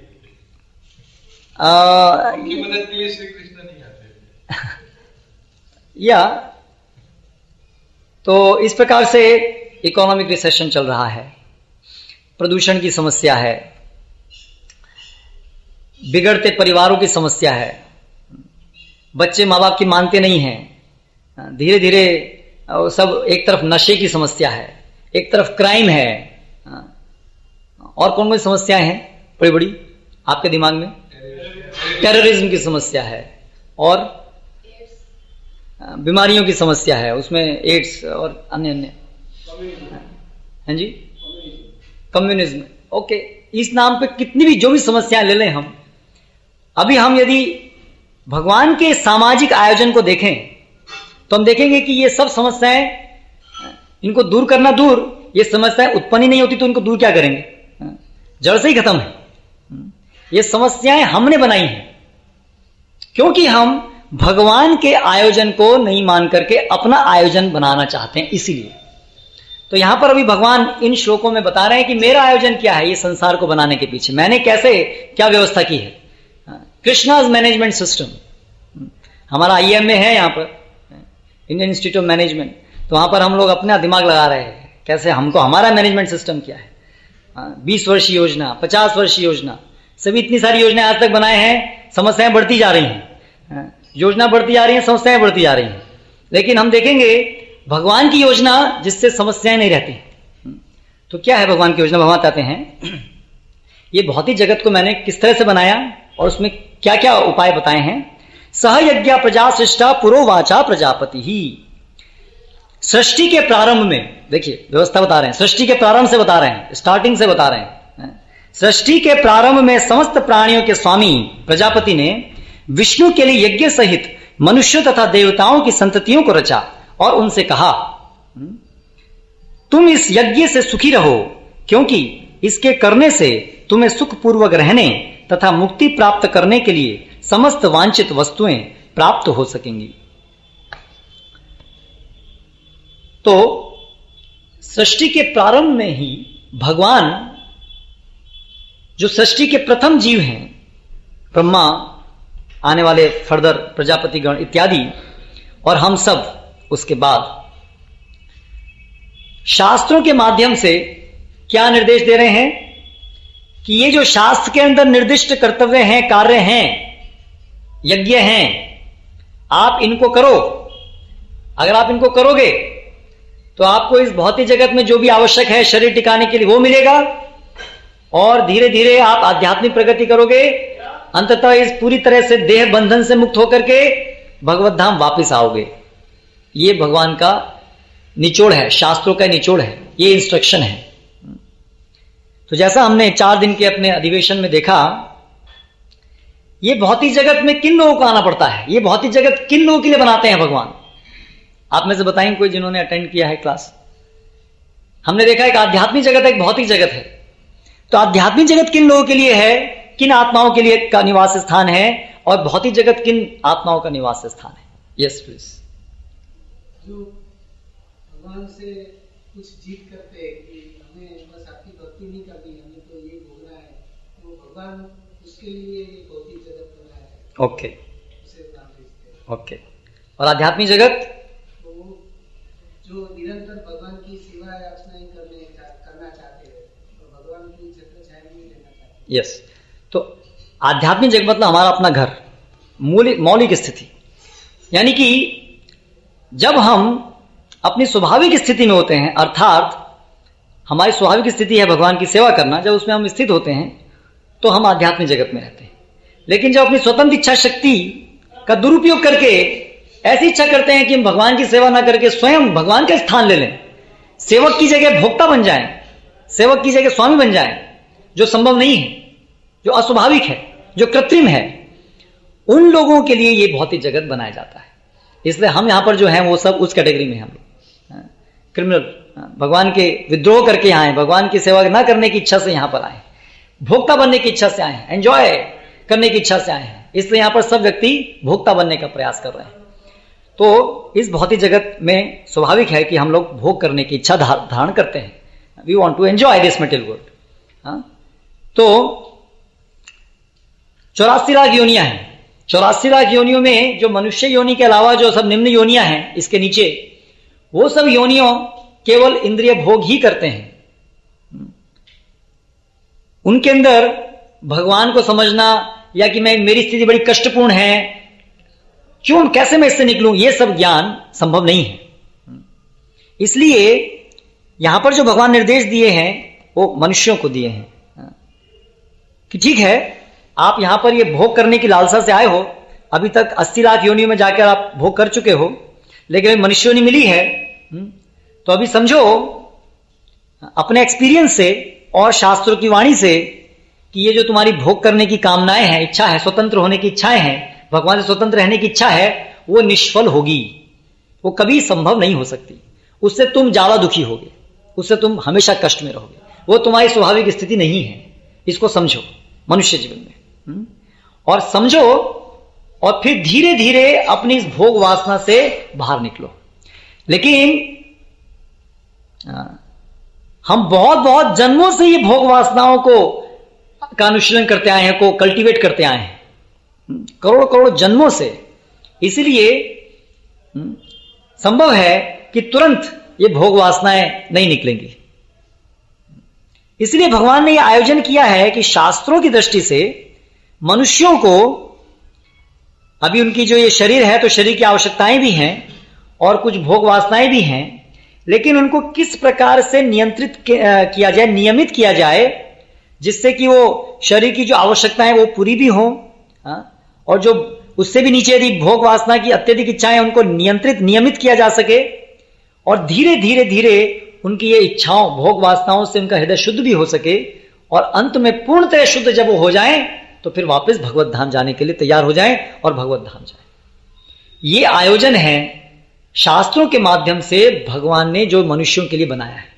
उनकी मदद के लिए श्री कृष्ण नहीं आते। या तो इस प्रकार से इकोनॉमिक रिसेशन चल रहा है, प्रदूषण की समस्या है, बिगड़ते परिवारों की समस्या है, बच्चे माँ बाप की मानते नहीं हैं, धीरे धीरे सब, एक तरफ नशे की समस्या है, एक तरफ क्राइम है, और कौन कौन समस्याएं हैं बड़ी बड़ी आपके दिमाग में? टेररिज्म की समस्या है, और बीमारियों की समस्या है, उसमें एड्स और अन्य अन्य, हैं जी, कम्युनिज्म। ओके, इस नाम पे कितनी भी जो भी समस्याएं ले लें हम, अभी हम यदि भगवान के सामाजिक आयोजन को देखें तो हम देखेंगे कि ये सब समस्याएं, इनको दूर करना दूर, ये समस्याएं उत्पन्न ही नहीं होती तो इनको दूर क्या करेंगे? जड़ से ही खत्म है। ये समस्याएं हमने बनाई हैं क्योंकि हम भगवान के आयोजन को नहीं मान करके अपना आयोजन बनाना चाहते हैं, इसीलिए। तो यहां पर अभी भगवान इन श्लोकों में बता रहे हैं कि मेरा आयोजन क्या है, ये संसार को बनाने के पीछे मैंने कैसे क्या व्यवस्था की है। कृष्णाज मैनेजमेंट सिस्टम हमारा आई एम में है, यहाँ पर इंडियन इंस्टीट्यूट ऑफ मैनेजमेंट, तो वहां पर हम लोग अपना दिमाग लगा रहे हैं कैसे हमको, हमारा मैनेजमेंट सिस्टम क्या है। बीस वर्षीय योजना, पचास वर्षीय योजना, सभी इतनी सारी योजनाएं आज तक बनाए हैं, समस्याएं बढ़ती जा रही हैं, योजना बढ़ती जा रही है, समस्याएं बढ़ती जा रही हैं। लेकिन हम देखेंगे भगवान की योजना जिससे समस्याएं नहीं रहती। तो क्या है भगवान की योजना? भगवान कहते हैं ये भौतिक जगत को मैंने किस तरह से बनाया और उसमें क्या क्या उपाय बताए हैं। सह यज्ञ प्रजा सृष्टा पुरोवाचा प्रजापति ही। सृष्टि के प्रारंभ में, देखिए व्यवस्था बता रहे हैं, सृष्टि के प्रारंभ से बता रहे हैं, स्टार्टिंग से बता रहे हैं। सृष्टि के प्रारंभ में समस्त प्राणियों के स्वामी प्रजापति ने विष्णु के लिए यज्ञ सहित मनुष्यों तथा देवताओं की संततियों को रचा और उनसे कहा, तुम इस यज्ञ से सुखी रहो, क्योंकि इसके करने से तुम्हें सुखपूर्वक रहने तथा मुक्ति प्राप्त करने के लिए समस्त वांछित वस्तुएं प्राप्त हो सकेंगी। तो सृष्टि के प्रारंभ में ही भगवान, जो सृष्टि के प्रथम जीव हैं, ब्रह्मा, आने वाले फर्दर प्रजापति गण इत्यादि, और हम सब उसके बाद शास्त्रों के माध्यम से क्या निर्देश दे रहे हैं कि ये जो शास्त्र के अंदर निर्दिष्ट कर्तव्य हैं, कार्य हैं, यज्ञ हैं, आप इनको करो। अगर आप इनको करोगे तो आपको इस भौतिक जगत में जो भी आवश्यक है शरीर टिकाने के लिए वो मिलेगा, और धीरे धीरे आप आध्यात्मिक प्रगति करोगे, अंततः इस पूरी तरह से देह बंधन से मुक्त होकर के भगवत धाम वापिस आओगे। ये भगवान का निचोड़ है, शास्त्रों का निचोड़ है, ये इंस्ट्रक्शन है। तो जैसा हमने चार दिन के अपने अधिवेशन में देखा, ये भौतिक जगत में किन लोगों को आना पड़ता है, ये भौतिक जगत किन लोगों के लिए बनाते हैं भगवान? आप में से बताएंगे कोई जिन्होंने अटेंड किया है क्लास? हमने देखा एक आध्यात्मिक जगत है, एक भौतिक जगत है। तो आध्यात्मिक जगत किन लोगों के लिए है, किन आत्माओं के लिए का निवास स्थान है, और भौतिक जगत किन आत्माओं का निवास स्थान है? Yes please. जो भगवान से कुछ जीत करते हैं कि हमें बस आपकी भक्ति नहीं करनी, हमें तो ये भोगना है, तो भगवान उसके लिए ये भौतिक जगत बनाया है। ओके उसे नाम भेजते हैं। ओके। और आध्यात्मिक जगत तो जो निरंतर भगवान की सेवा याचना करने करना चाहते हैं, तो भगवान की छत्र छाया नहीं लेना चाहते। Yes yes. तो आध्यात्मिक जगत मतलब हमारा अपना घर, मौलिक मौलिक स्थिति, यानी कि जब हम अपनी स्वाभाविक स्थिति में होते हैं, अर्थात हमारी स्वाभाविक स्थिति है भगवान की सेवा करना, जब उसमें हम स्थित होते हैं तो हम आध्यात्मिक जगत में रहते हैं। लेकिन जब अपनी स्वतंत्र इच्छा शक्ति का दुरुपयोग करके ऐसी इच्छा करते हैं कि हम भगवान की सेवा ना करके स्वयं भगवान का स्थान ले लें, सेवक की जगह भोक्ता बन जाएं, सेवक की जगह स्वामी बन जाएं, जो संभव नहीं है, जो अस्वाभाविक है, जो कृत्रिम है, उन लोगों के लिए ये भौतिक जगत बनाया जाता है। इसलिए हम यहां पर जो हैं वो सब उस कैटेगरी में हम लोग क्रिमिनल, भगवान के विद्रोह करके आए, भगवान की सेवा ना करने की इच्छा से यहां पर आए, भोक्ता बनने की इच्छा से आए हैं, एंजॉय करने की इच्छा से आए हैं। इसलिए यहां पर सब व्यक्ति भोक्ता बनने का प्रयास कर रहे हैं। तो इस भौतिक जगत में स्वाभाविक है कि हम लोग भोग करने की इच्छा धारण करते हैं, we want to enjoy this material world. तो चौरासी लाख योनियां हैं, चौरासी लाख योनियों में जो मनुष्य योनि के अलावा जो सब निम्न योनियां हैं इसके नीचे, वो सब योनियों केवल इंद्रिय भोग ही करते हैं। उनके अंदर भगवान को समझना या कि मैं मेरी स्थिति बड़ी कष्टपूर्ण है, क्यों, कैसे मैं इससे निकलूं, ये सब ज्ञान संभव नहीं है। इसलिए यहां पर जो भगवान निर्देश दिए हैं वो मनुष्यों को दिए हैं कि ठीक है, आप यहां पर ये भोग करने की लालसा से आए हो, अभी तक अस्सी लाख योनियों में जाकर आप भोग कर चुके हो, लेकिन मनुष्य योनि मिली है, तो अभी समझो अपने एक्सपीरियंस से और शास्त्रों की वाणी से कि ये जो तुम्हारी भोग करने की कामनाएं हैं, इच्छा है, स्वतंत्र होने की इच्छाएं हैं, भगवान से स्वतंत्र रहने की इच्छा है, वो निष्फल होगी, वो कभी संभव नहीं हो सकती। उससे तुम ज्यादा दुखी होगे, उससे तुम हमेशा कष्ट में रहोगे, वो तुम्हारी स्वाभाविक स्थिति नहीं है। इसको समझो मनुष्य जीवन में, और समझो, और फिर धीरे धीरे अपनी इस भोग वासना से बाहर निकलो। लेकिन आ, हम बहुत बहुत जन्मों से ये भोग वासनाओं को का अनुशीलन करते आए हैं, को कल्टीवेट करते आए हैं, करोड़ों करोड़ों जन्मों से। इसलिए संभव है कि तुरंत ये भोग वासनाएं नहीं निकलेंगी। इसलिए भगवान ने यह आयोजन किया है कि शास्त्रों की दृष्टि से मनुष्यों को, अभी उनकी जो ये शरीर है तो शरीर की आवश्यकताएं भी हैं और कुछ भोग वासनाएं भी हैं, लेकिन उनको किस प्रकार से नियंत्रित किया जाए, नियमित किया जाए, जिससे कि वो शरीर की जो आवश्यकताएं वो पूरी भी हो, और जो उससे भी नीचे यदि भोग वासना की अत्यधिक इच्छाएं उनको नियंत्रित नियमित किया जा सके और धीरे धीरे धीरे उनकी ये इच्छाओं भोग वासनाओं से उनका हृदय शुद्ध भी हो सके और अंत में पूर्णतः शुद्ध जब वो हो जाए तो फिर वापस भगवत धाम जाने के लिए तैयार हो जाए और भगवत धाम जाए। ये आयोजन है शास्त्रों के माध्यम से भगवान ने जो मनुष्यों के लिए बनाया है।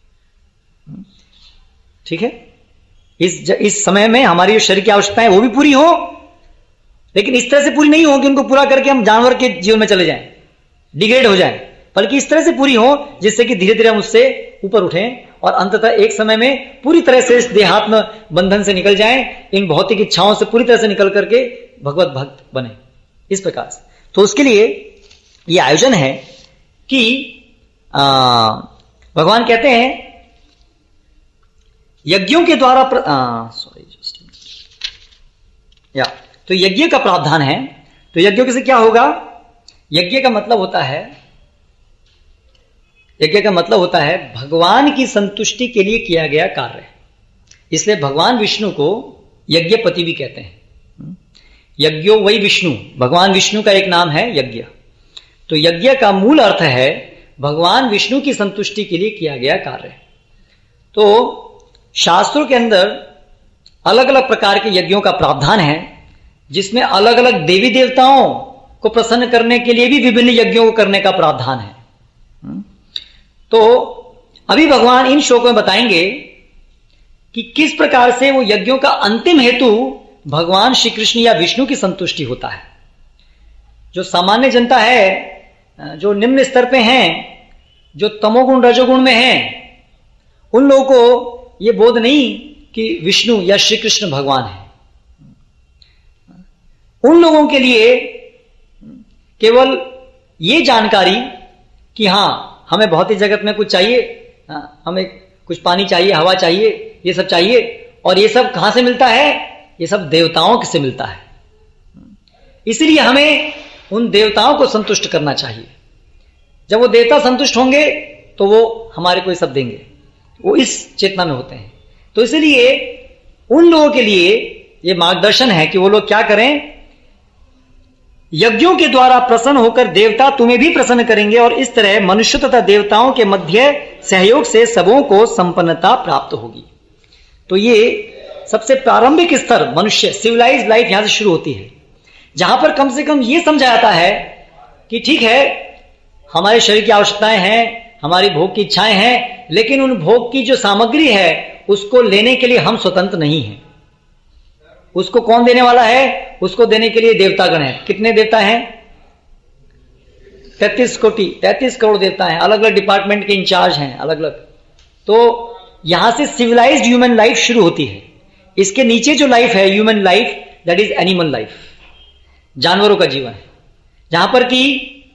ठीक है, इस इस समय में हमारी जो शरीर की आवश्यकताएं वो भी पूरी हो, लेकिन इस तरह से पूरी नहीं हो कि उनको पूरा करके हम जानवर के जीवन में चले जाएं, डिग्रेड हो जाएं, बल्कि इस तरह से पूरी हो जिससे कि धीरे धीरे हम उससे ऊपर उठें और अंततः एक समय में पूरी तरह से इस देहात्म बंधन से निकल जाएं, इन भौतिक इच्छाओं से पूरी तरह से निकल करके भगवत भक्त बने। इस प्रकार से तो उसके लिए ये आयोजन है कि आ, भगवान कहते हैं यज्ञों के द्वारा सॉरी या तो यज्ञ का प्रावधान है। तो यज्ञों से क्या होगा? यज्ञ का मतलब होता है यज्ञ का मतलब होता है भगवान की संतुष्टि के लिए किया गया कार्य। इसलिए भगवान विष्णु को यज्ञपति भी कहते हैं। यज्ञो वही विष्णु, भगवान विष्णु का एक नाम है यज्ञ। तो यज्ञ का मूल अर्थ है भगवान विष्णु की संतुष्टि के लिए किया गया कार्य। तो शास्त्रों के अंदर अलग अलग प्रकार के यज्ञों का प्रावधान है, जिसमें अलग अलग देवी देवताओं को प्रसन्न करने के लिए भी विभिन्न यज्ञों को करने का प्रावधान है। तो अभी भगवान इन श्लोकों में बताएंगे कि किस प्रकार से वो यज्ञों का अंतिम हेतु भगवान श्री कृष्ण या विष्णु की संतुष्टि होता है। जो सामान्य जनता है, जो निम्न स्तर पे हैं, जो तमोगुण रजोगुण में हैं, उन लोगों को ये बोध नहीं कि विष्णु या श्री कृष्ण भगवान है। उन लोगों के लिए केवल ये जानकारी कि हां हमें भौतिक जगत में कुछ चाहिए, हमें कुछ पानी चाहिए, हवा चाहिए, ये सब चाहिए, और ये सब कहां से मिलता है? ये सब देवताओं से मिलता है। इसलिए हमें उन देवताओं को संतुष्ट करना चाहिए। जब वो देवता संतुष्ट होंगे तो वो हमारे को ये सब देंगे, वो इस चेतना में होते हैं। तो इसलिए उन लोगों के लिए ये मार्गदर्शन है कि वो लोग क्या करें, यज्ञों के द्वारा प्रसन्न होकर देवता तुम्हें भी प्रसन्न करेंगे और इस तरह मनुष्य तथा देवताओं के मध्य सहयोग से सबों को संपन्नता प्राप्त होगी। तो ये सबसे प्रारंभिक स्तर मनुष्य सिविलाइज्ड लाइफ यहां से शुरू होती है, जहां पर कम से कम ये समझा जाता है कि ठीक है हमारे शरीर की आवश्यकताएं हैं, हमारी भोग की इच्छाएं हैं, लेकिन उन भोग की जो सामग्री है उसको लेने के लिए हम स्वतंत्र नहीं हैं। उसको कौन देने वाला है? उसको देने के लिए देवतागण है। कितने देवता हैं? तैतीस कोटि तैतीस करोड़ देवता हैं, अलग अलग डिपार्टमेंट के इंचार्ज हैं, अलग अलग। तो यहां से सिविलाइज्ड ह्यूमन लाइफ शुरू होती है। इसके नीचे जो लाइफ है human life, that is animal life, जानवरों का जीवन है, जहां पर कि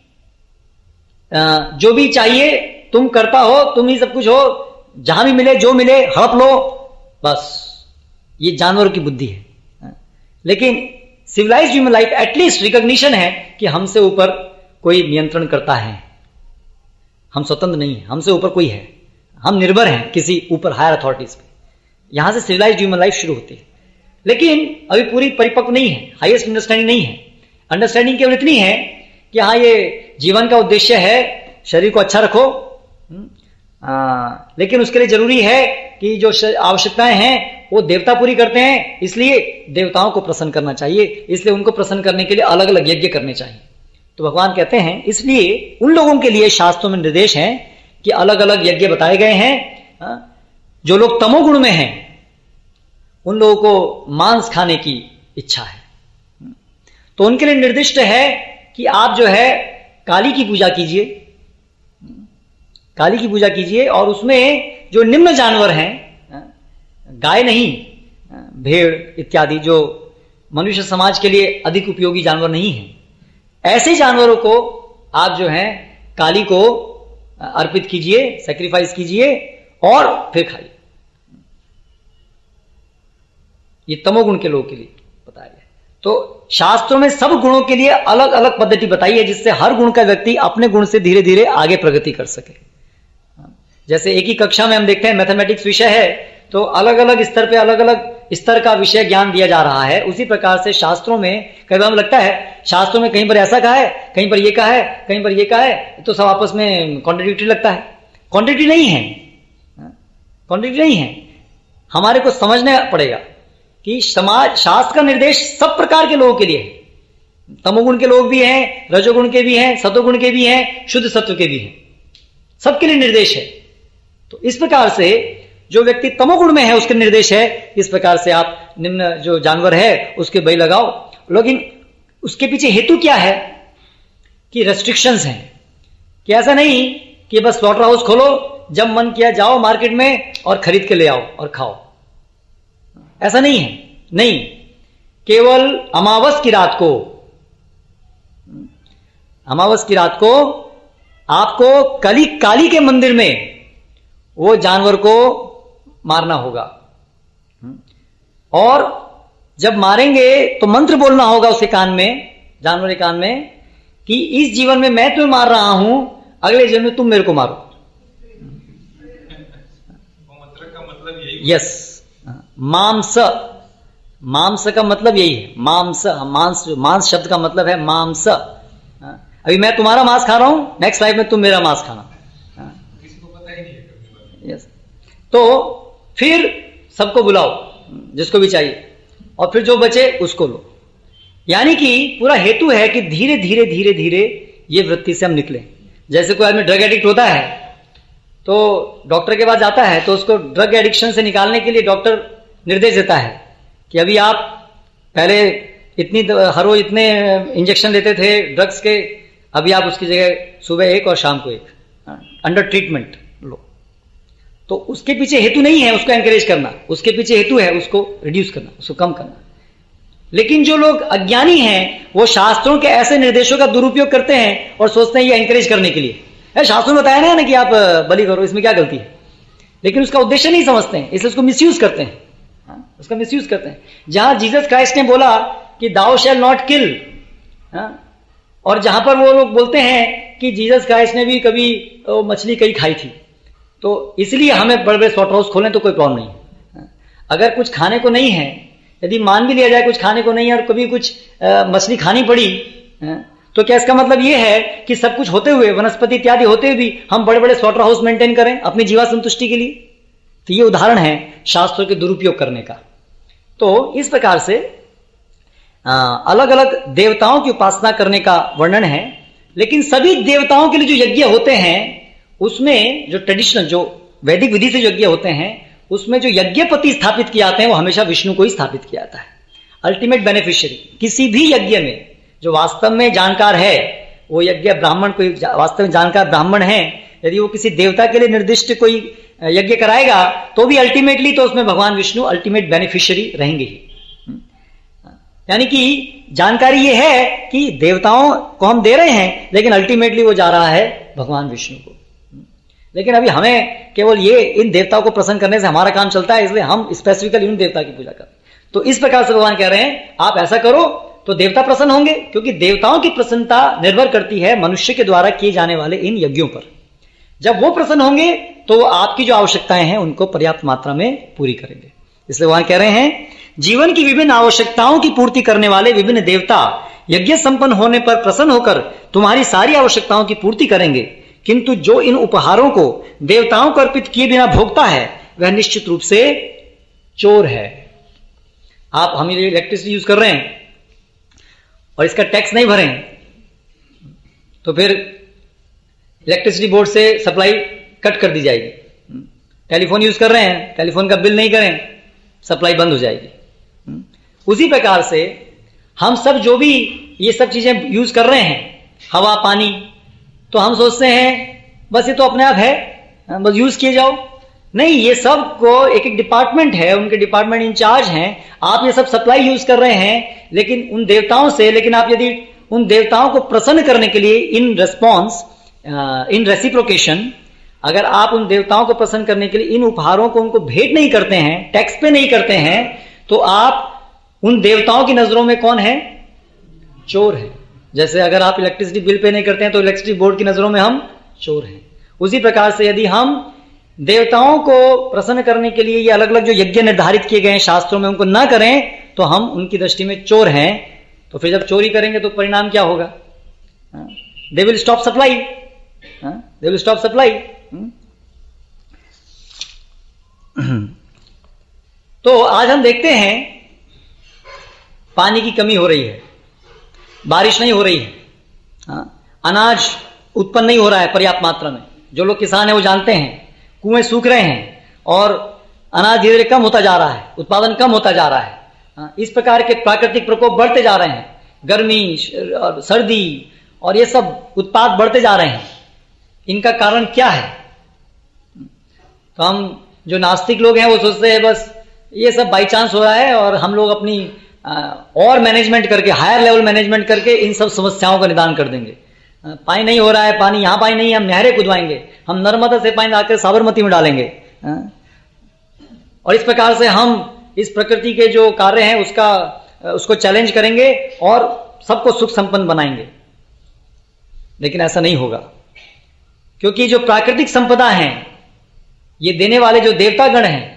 जो भी चाहिए तुम करता हो, तुम ही सब कुछ हो, जहां भी मिले जो मिले हड़प लो, बस ये जानवरों की बुद्धि है। लेकिन civilised human life at least recognition है कि हमसे ऊपर कोई नियंत्रण करता है, हम स्वतंत्र नहीं है, हमसे ऊपर कोई है, हम निर्भर हैं किसी ऊपर हायर अथॉरिटीज पे। यहां से सिविलाइज्ड ह्यूमन लाइफ शुरू होती है, लेकिन अभी पूरी परिपक्व नहीं है, हाईएस्ट अंडरस्टैंडिंग नहीं है। अंडरस्टैंडिंग केवल इतनी है कि हाँ ये जीवन का उद्देश्य है, शरीर को अच्छा रखो, आ, लेकिन उसके लिए जरूरी है कि जो आवश्यकताएं हैं वो देवता पूरी करते हैं, इसलिए देवताओं को प्रसन्न करना चाहिए, इसलिए उनको प्रसन्न करने के लिए अलग अलग यज्ञ करने चाहिए। तो भगवान कहते हैं इसलिए उन लोगों के लिए शास्त्रों में निर्देश है कि अलग अलग यज्ञ बताए गए हैं। जो लोग तमोगुण में हैं उन लोगों को मांस खाने की इच्छा है, तो उनके लिए निर्दिष्ट है कि आप जो है काली की पूजा कीजिए, काली की पूजा कीजिए, और उसमें जो निम्न जानवर हैं, गाय नहीं, भेड़ इत्यादि जो मनुष्य समाज के लिए अधिक उपयोगी जानवर नहीं है, ऐसे जानवरों को आप जो है काली को अर्पित कीजिए, सैक्रिफाइस कीजिए और फिर खाइए। ये तमोगुण के लोगों के लिए बताया गया। तो शास्त्रों में सब गुणों के लिए अलग अलग पद्धति बताई है, जिससे हर गुण का व्यक्ति अपने गुण से धीरे धीरे आगे प्रगति कर सके। जैसे एक ही कक्षा में हम देखते हैं मैथमेटिक्स विषय है, तो अलग अलग स्तर पे अलग अलग स्तर का विषय ज्ञान दिया जा रहा है, उसी प्रकार से शास्त्रों में कई बार लगता है शास्त्रों में कहीं पर ऐसा कहा है, कहीं पर ये कहा है, कहीं पर ये कहा है, तो सब आपस में कॉन्ट्रडिक्टरी लगता है। कॉन्ट्रडिक्टरी नहीं है, कॉन्ट्रडिक्टरी नहीं है। हमारे को समझना पड़ेगा कि समाज शास्त्र का निर्देश सब प्रकार के लोगों के लिए है। तमोगुण के लोग भी हैं, रजोगुण के भी हैं, सतोगुण के भी हैं, शुद्ध सत्व के भी हैं, सबके लिए निर्देश है। तो इस प्रकार से जो व्यक्ति तमोगुण में है उसके निर्देश है इस प्रकार से आप निम्न जो जानवर है उसके बलि लगाओ। लेकिन उसके पीछे हेतु क्या है कि रेस्ट्रिक्शंस हैं, कि ऐसा नहीं कि बस स्लॉटर हाउस खोलो, जब मन किया जाओ मार्केट में और खरीद के ले आओ और खाओ, ऐसा नहीं है। नहीं, केवल अमावस की रात को, अमावस की रात को आपको कली काली के मंदिर में वो जानवर को मारना होगा, और जब मारेंगे तो मंत्र बोलना होगा उसके कान में, जानवर के कान में, कि इस जीवन में मैं तुम्हें मार रहा हूं, अगले जीवन में तुम मेरे को मारो। मंत्र का मतलब यही। यस, मांस, मांस का मतलब यही है। मांस, मांस, मांस शब्द का मतलब है मांस। अभी मैं तुम्हारा मांस खा रहा हूं, नेक्स्ट लाइफ में तुम मेरा मांस खाना। किसी को पता ही नहीं है। यस, तो फिर सबको बुलाओ जिसको भी चाहिए, और फिर जो बचे उसको लो। यानी कि पूरा हेतु है कि धीरे धीरे धीरे धीरे ये वृत्ति से हम निकले। जैसे कोई आदमी ड्रग एडिक्ट होता है तो डॉक्टर के पास जाता है, तो उसको ड्रग एडिक्शन से निकालने के लिए डॉक्टर निर्देश देता है कि अभी आप पहले इतनी हर रोज इतने इंजेक्शन लेते थे ड्रग्स के, अभी आप उसकी जगह सुबह एक और शाम को एक अंडर ट्रीटमेंट लो। तो उसके पीछे हेतु नहीं है उसको एनकरेज करना, उसके पीछे हेतु है उसको रिड्यूस करना, उसको कम करना। लेकिन जो लोग अज्ञानी हैं वो शास्त्रों के ऐसे निर्देशों का दुरुपयोग करते हैं और सोचते हैं ये एनकरेज करने के लिए है। शास्त्रों में बताया ना कि आप बलि करो, इसमें क्या गलती है, लेकिन उसका उद्देश्य नहीं समझते हैं, इसलिए उसको मिसयूज करते हैं। हाँ? उसका मिसयूज करते हैं। जहां जीसस क्राइस्ट ने बोला कि दाउ शैल नॉट किल, और जहां पर वो लोग बोलते हैं कि जीसस क्राइस्ट ने भी कभी मछली कई खाई थी, तो इसलिए हमें बड़े बड़े स्लॉटर हाउस खोलें तो कोई प्रॉब्लम नहीं। अगर कुछ खाने को नहीं है, यदि मान भी लिया जाए कुछ खाने को नहीं है और कभी कुछ आ, मछली खानी पड़ी, तो क्या इसका मतलब यह है कि सब कुछ होते हुए, वनस्पति इत्यादि होते हुए भी हम बड़े बड़े स्लॉटर हाउस मेंटेन करें अपनी जीवा संतुष्टि के लिए? तो ये उदाहरण है शास्त्रों के दुरुपयोग करने का। तो इस प्रकार से आ, अलग अलग देवताओं की उपासना करने का वर्णन है। लेकिन सभी देवताओं के लिए जो यज्ञ होते हैं उसमें जो ट्रेडिशनल, जो वैदिक विधि से यज्ञ होते हैं, उसमें जो यज्ञपति स्थापित किए जाते हैं वो हमेशा विष्णु को ही स्थापित किया जाता है, अल्टीमेट बेनिफिशियरी। किसी भी यज्ञ में जो वास्तव में जानकार है, वो यज्ञ ब्राह्मण, कोई वास्तव में जानकार ब्राह्मण है, यदि वो किसी देवता के लिए निर्दिष्ट कोई यज्ञ कराएगा तो भी अल्टीमेटली तो उसमें भगवान विष्णु अल्टीमेट बेनिफिशियरी रहेंगे ही। यानी कि जानकारी ये है कि देवताओं को हम दे रहे हैं, लेकिन अल्टीमेटली वो जा रहा है भगवान विष्णु को। लेकिन अभी हमें केवल ये इन देवताओं को प्रसन्न करने से हमारा काम चलता है, इसलिए हम स्पेसिफिकली उन देवता की पूजा करें। तो इस प्रकार से भगवान कह रहे हैं आप ऐसा करो तो देवता प्रसन्न होंगे, क्योंकि देवताओं की प्रसन्नता निर्भर करती है मनुष्य के द्वारा किए जाने वाले इन यज्ञों पर। जब वो प्रसन्न होंगे तो वो आपकी जो आवश्यकताएं हैं उनको पर्याप्त मात्रा में पूरी करेंगे। इसलिए वहां कह रहे हैं जीवन की विभिन्न आवश्यकताओं की पूर्ति करने वाले विभिन्न देवता यज्ञ संपन्न होने पर प्रसन्न होकर तुम्हारी सारी आवश्यकताओं की पूर्ति करेंगे, किंतु जो इन उपहारों को देवताओं को अर्पित किए बिना भोगता है वह निश्चित रूप से चोर है। आप हम ये इलेक्ट्रिसिटी यूज कर रहे हैं और इसका टैक्स नहीं भरें तो फिर इलेक्ट्रिसिटी बोर्ड से सप्लाई कट कर दी जाएगी। टेलीफोन यूज कर रहे हैं, टेलीफोन का बिल नहीं करें, सप्लाई बंद हो जाएगी। उसी प्रकार से हम सब जो भी ये सब चीजें यूज कर रहे हैं, हवा पानी, तो हम सोचते हैं बस ये तो अपने आप है, बस यूज किए जाओ। नहीं, ये सब को एक एक डिपार्टमेंट है, उनके डिपार्टमेंट इंचार्ज हैं। आप ये सब सप्लाई यूज कर रहे हैं लेकिन उन देवताओं से, लेकिन आप यदि उन देवताओं को प्रसन्न करने के लिए इन रेस्पॉन्स, इन रेसिप्रोकेशन, अगर आप उन देवताओं को प्रसन्न करने के लिए इन उपहारों को उनको भेंट नहीं करते हैं, टैक्स पे नहीं करते हैं, तो आप उन देवताओं की नजरों में कौन है? चोर है। जैसे अगर आप इलेक्ट्रिसिटी बिल पे नहीं करते हैं तो इलेक्ट्रिसिटी बोर्ड की नजरों में हम चोर हैं। उसी प्रकार से यदि हम देवताओं को प्रसन्न करने के लिए ये अलग अलग जो यज्ञ निर्धारित किए गए हैं शास्त्रों में, उनको ना करें तो हम उनकी दृष्टि में चोर हैं। तो फिर जब चोरी करेंगे तो परिणाम क्या होगा? They will stop supply, they will stop supply. तो आज हम देखते हैं पानी की कमी हो रही है, बारिश नहीं हो रही है, अनाज उत्पन्न नहीं हो रहा है पर्याप्त मात्रा में। जो लोग किसान हैं वो जानते हैं, कुएं सूख रहे हैं और अनाज धीरे धीरे कम होता जा रहा है, उत्पादन कम होता जा रहा है। इस प्रकार के प्राकृतिक प्रकोप बढ़ते जा रहे हैं, गर्मी और सर्दी और ये सब उत्पाद बढ़ते जा रहे हैं। इनका कारण क्या है? तो हम जो नास्तिक लोग हैं वो सोचते हैं बस ये सब बाई चांस हो रहा है और हम लोग अपनी और मैनेजमेंट करके, हायर लेवल मैनेजमेंट करके इन सब समस्याओं का निदान कर देंगे। पानी नहीं हो रहा है, पानी यहां पानी नहीं है, हम नहरें खुदवाएंगे, हम नर्मदा से पानी लाकर साबरमती में डालेंगे, और इस प्रकार से हम इस प्रकृति के जो कार्य हैं उसका उसको चैलेंज करेंगे और सबको सुख संपन्न बनाएंगे। लेकिन ऐसा नहीं होगा, क्योंकि जो प्राकृतिक संपदा है, ये देने वाले जो देवतागण हैं,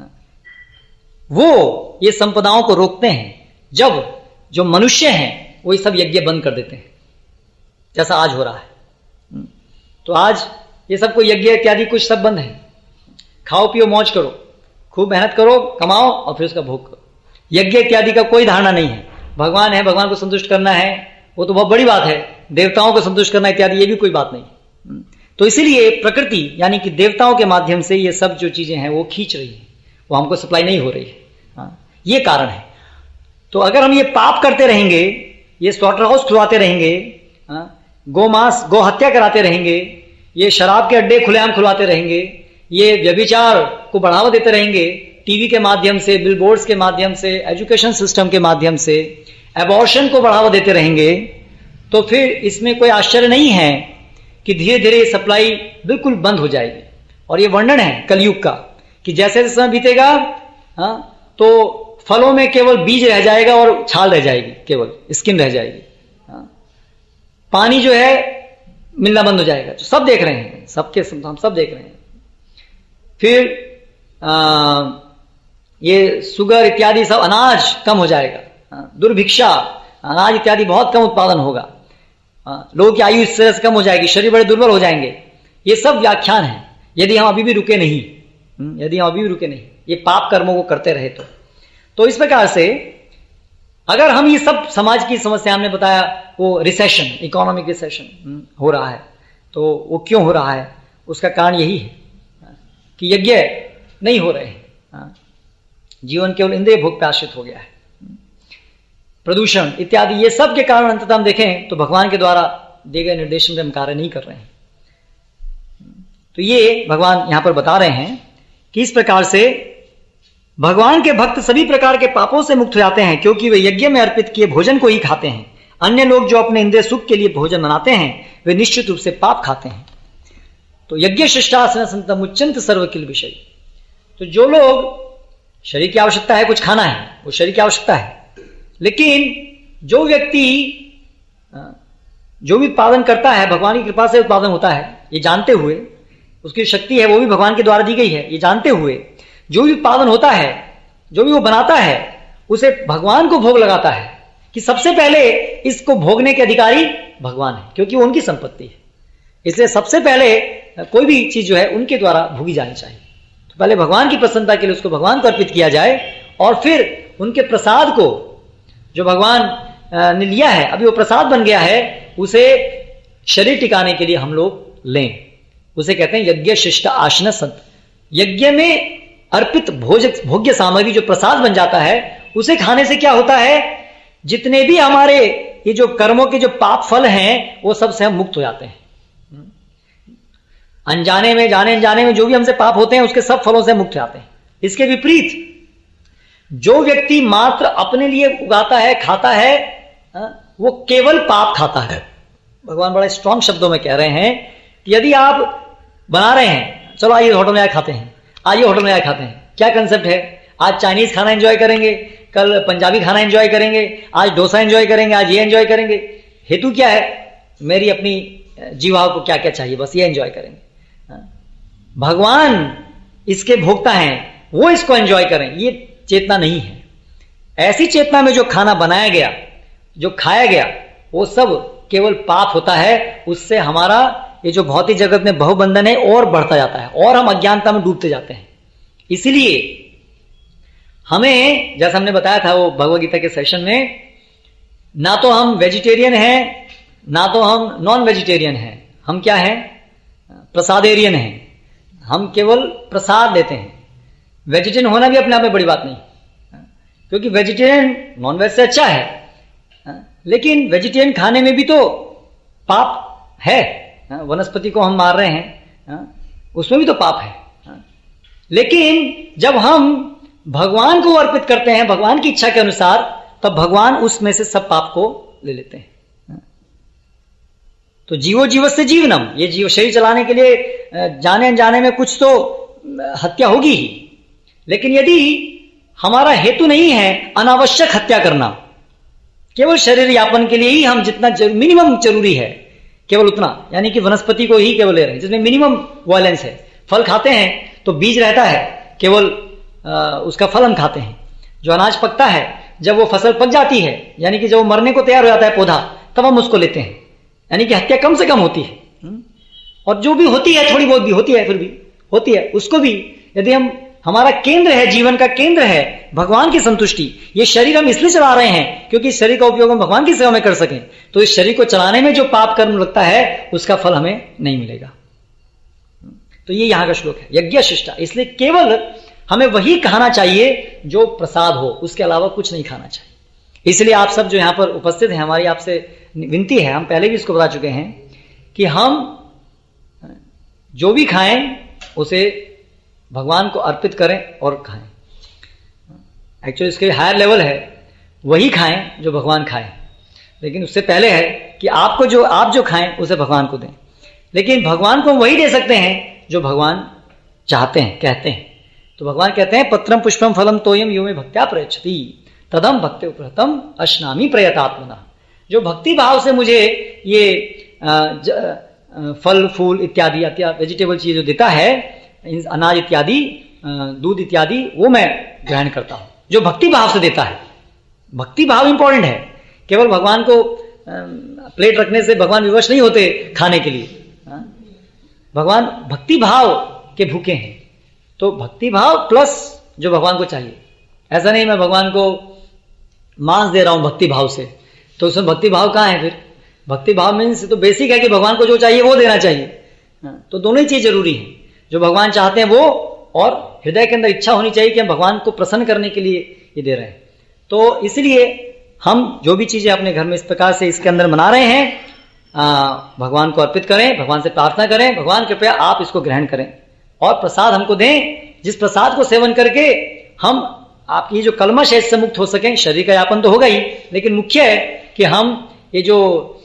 वो ये संपदाओं को रोकते हैं जब जो मनुष्य हैं वो ये सब यज्ञ बंद कर देते हैं, जैसा आज हो रहा है। तो आज ये सब को यज्ञ इत्यादि कुछ सब बंद है। खाओ पियो मौज करो, खूब मेहनत करो, कमाओ और फिर उसका भोग करो। यज्ञ इत्यादि का कोई धारणा नहीं है। भगवान है, भगवान को संतुष्ट करना है, वो तो बहुत बड़ी बात है। देवताओं को संतुष्ट करना इत्यादि ये भी कोई बात नहीं। तो इसीलिए प्रकृति यानी कि देवताओं के माध्यम से ये सब जो चीजें हैं वो खींच रही है, वो हमको सप्लाई नहीं हो रही है। हाँ, ये कारण है। तो अगर हम ये पाप करते रहेंगे, ये स्लॉटर हाउस खुलवाते रहेंगे, गौ मांस गौ हत्या कराते रहेंगे, ये शराब के अड्डे खुलेआम खुलवाते रहेंगे, ये व्यभिचार को बढ़ावा देते रहेंगे, टीवी के माध्यम से, बिलबोर्ड्स के माध्यम से, एजुकेशन सिस्टम के माध्यम से एबॉर्शन को बढ़ावा देते रहेंगे, तो फिर इसमें कोई आश्चर्य नहीं है कि धीरे धीरे ये सप्लाई बिल्कुल बंद हो जाएगी। और ये वर्णन है कलयुग का कि जैसे जैसे समय बीतेगा, हाँ, तो फलों में केवल बीज रह जाएगा और छाल रह जाएगी, केवल स्किन रह जाएगी। हाँ, पानी जो है मिलना बंद हो जाएगा। तो सब देख रहे हैं, सबके सब, हम सब देख रहे हैं। फिर आ, ये सुगर इत्यादि सब, अनाज कम हो जाएगा, दुर्भिक्षा, अनाज इत्यादि बहुत कम उत्पादन होगा, लोगों की आयु इस तरह से कम हो जाएगी, शरीर बड़े दुर्बल हो जाएंगे। ये सब व्याख्यान है, यदि हम अभी भी रुके नहीं, यदि हम अभी भी रुके नहीं, ये पाप कर्मों को करते रहे तो। तो इस प्रकार से अगर हम ये सब समाज की समस्या, हमने बताया वो रिसेशन, इकोनॉमिक रिसेशन हो रहा है, तो वो क्यों हो रहा है? उसका कारण यही है कि यज्ञ नहीं हो रहे हैं, जीवन केवल इंद्रिय भोग पे आश्रित हो गया है, प्रदूषण इत्यादि, ये सब के कारण अंततः हम देखें तो भगवान के द्वारा दिए गए निर्देशन में हम कार्य नहीं कर रहे हैं। तो ये भगवान यहां पर बता रहे हैं कि इस प्रकार से भगवान के भक्त सभी प्रकार के पापों से मुक्त हो जाते हैं, क्योंकि वे यज्ञ में अर्पित किए भोजन को ही खाते हैं। अन्य लोग जो अपने इंद्रिय सुख के लिए भोजन बनाते हैं, वे निश्चित रूप से पाप खाते हैं। तो यज्ञ शिष्टासन संतम उच्चंत सर्वकिल विषय। तो जो लोग, शरीर की आवश्यकता है, कुछ खाना है, वो शरीर की आवश्यकता है, लेकिन जो व्यक्ति जो भी उत्पादन करता है, भगवान की कृपा से उत्पादन होता है, ये जानते हुए, उसकी शक्ति है वो भी भगवान के द्वारा दी गई है, ये जानते हुए जो भी उत्पादन होता है, जो भी वो बनाता है, उसे भगवान को भोग लगाता है कि सबसे पहले इसको भोगने के अधिकारी भगवान है, क्योंकि वो उनकी संपत्ति है। इसलिए सबसे पहले कोई भी चीज जो है उनके द्वारा भोगी जानी चाहिए। तो पहले भगवान की प्रसन्नता के लिए उसको भगवान को अर्पित किया जाए, और फिर उनके प्रसाद को जो भगवान ने लिया है, अभी वो प्रसाद बन गया है, उसे शरीर टिकाने के लिए हम लोग लें। उसे कहते हैं यज्ञ शिष्ट आसन संत। यज्ञ में अर्पित भोज भोग्य सामग्री जो प्रसाद बन जाता है, उसे खाने से क्या होता है, जितने भी हमारे ये जो कर्मों के जो पाप फल हैं, वो सबसे हम मुक्त हो जाते हैं। अनजाने में, जाने अनजाने में जो भी हमसे पाप होते हैं, उसके सब फलों से मुक्त हो जाते हैं। इसके विपरीत जो व्यक्ति मात्र अपने लिए उगाता है, खाता है, वो केवल पाप खाता है। भगवान बड़े स्ट्रॉन्ग शब्दों में कह रहे हैं कि यदि आप बना रहे हैं, चलो आइए होटल में आए खाते हैं, आइए होटल में आए खाते हैं, क्या कंसेप्ट है? आज चाइनीज खाना एंजॉय करेंगे, कल पंजाबी खाना एंजॉय करेंगे, आज डोसा एंजॉय करेंगे, आज ये एंजॉय करेंगे। हेतु क्या है? मेरी अपनी जीवा को क्या क्या चाहिए, बस ये एंजॉय करेंगे। भगवान इसके भोक्ता हैं, वो इसको एंजॉय करें, ये चेतना नहीं है। ऐसी चेतना में जो खाना बनाया गया, जो खाया गया, वो सब केवल पाप होता है। उससे हमारा ये जो भौतिक जगत में बहुबंधन है और बढ़ता जाता है और हम अज्ञानता में डूबते जाते हैं। इसीलिए हमें, जैसा हमने बताया था वो भगवद गीता के सेशन में, ना तो हम वेजिटेरियन हैं ना तो हम नॉन वेजिटेरियन हैं, हम क्या हैं? प्रसादेरियन हैं। हम केवल प्रसाद लेते हैं। वेजिटेरियन होना भी अपने आप में बड़ी बात नहीं, क्योंकि वेजिटेरियन नॉन वेज से अच्छा है, लेकिन वेजिटेरियन खाने में भी तो पाप है। वनस्पति को हम मार रहे हैं, उसमें भी तो पाप है। लेकिन जब हम भगवान को अर्पित करते हैं भगवान की इच्छा के अनुसार, तब भगवान उसमें से सब पाप को ले लेते हैं। तो जीवो जीवत से जीवनम, ये जीव शरीर चलाने के लिए जाने अनजाने में कुछ तो हत्या होगी ही, लेकिन यदि हमारा हेतु नहीं है अनावश्यक हत्या करना, केवल शरीर यापन के लिए ही हम जितना जर, मिनिमम जरूरी है केवल उतना, यानी कि वनस्पति को ही केवल ले रहे हैं जिसमें मिनिमम वायलेंस है। फल खाते हैं तो बीज रहता है, केवल आ, उसका फल हम खाते हैं। जो अनाज पकता है, जब वो फसल पक जाती है, यानी कि जब वो मरने को तैयार हो जाता है पौधा, तब हम उसको लेते हैं, यानी कि हत्या कम से कम होती है। और जो भी होती है, थोड़ी बहुत भी होती है, फिर भी होती है, उसको भी यदि हम, हमारा केंद्र है, जीवन का केंद्र है भगवान की संतुष्टि। ये शरीर हम इसलिए चला रहे हैं क्योंकि इस शरीर का उपयोग हम भगवान की सेवा में कर सकें, तो इस शरीर को चलाने में जो पाप कर्म लगता है उसका फल हमें नहीं मिलेगा। तो ये यहां का श्लोक है, यज्ञ शिष्टा। इसलिए केवल हमें वही खाना चाहिए जो प्रसाद हो, उसके अलावा कुछ नहीं खाना चाहिए। इसलिए आप सब जो यहां पर उपस्थित हैं, हमारी आपसे विनती है, हम पहले भी इसको बता चुके हैं कि हम जो भी खाएं उसे भगवान को अर्पित करें और खाएं। एक्चुअली इसके हायर लेवल है, वही खाएं जो भगवान खाएं, लेकिन उससे पहले है कि आपको जो आप जो खाएं उसे भगवान को दें। लेकिन भगवान को वही दे सकते हैं जो भगवान चाहते हैं, कहते हैं। तो भगवान कहते हैं पत्रम पुष्पम फलम तोयम यो मे भक्त्या प्रयच्छति तदम भक्ति उपहृतम अश्नामि प्रयतात्मना। जो भक्ति भाव से मुझे ये आ, ज, आ, फल फूल इत्यादि वेजिटेबल चीज जो देता है, अनाज इत्यादि, दूध इत्यादि, वो मैं ग्रहण करता हूं, जो भक्ति भाव से देता है। भक्ति भाव इंपॉर्टेंट है। केवल भगवान को प्लेट रखने से भगवान विवश नहीं होते खाने के लिए। भगवान भक्ति भाव के भूखे हैं, तो भक्ति भाव प्लस जो भगवान को चाहिए। ऐसा नहीं मैं भगवान को मांस दे रहा हूं भक्ति भाव से, तो उसमें भक्ति भाव कहां है? फिर भक्ति भाव मीन्स तो बेसिक है कि भगवान को जो चाहिए वो देना चाहिए। तो दोनों ही चीज जरूरी है, जो भगवान चाहते हैं वो, और हृदय के अंदर इच्छा होनी चाहिए कि हम भगवान को प्रसन्न करने के लिए ये दे रहे हैं। तो इसलिए हम जो भी चीजें अपने घर में इस प्रकार से इसके अंदर मना रहे हैं, आ, भगवान को अर्पित करें, भगवान से प्रार्थना करें, भगवान कृपया आप इसको ग्रहण करें और प्रसाद हमको दें, जिस प्रसाद को सेवन करके हम आपकी जो कलमश है इससे मुक्त हो सकें। शरीर का यापन तो होगा ही, लेकिन मुख्य है कि हम ये जो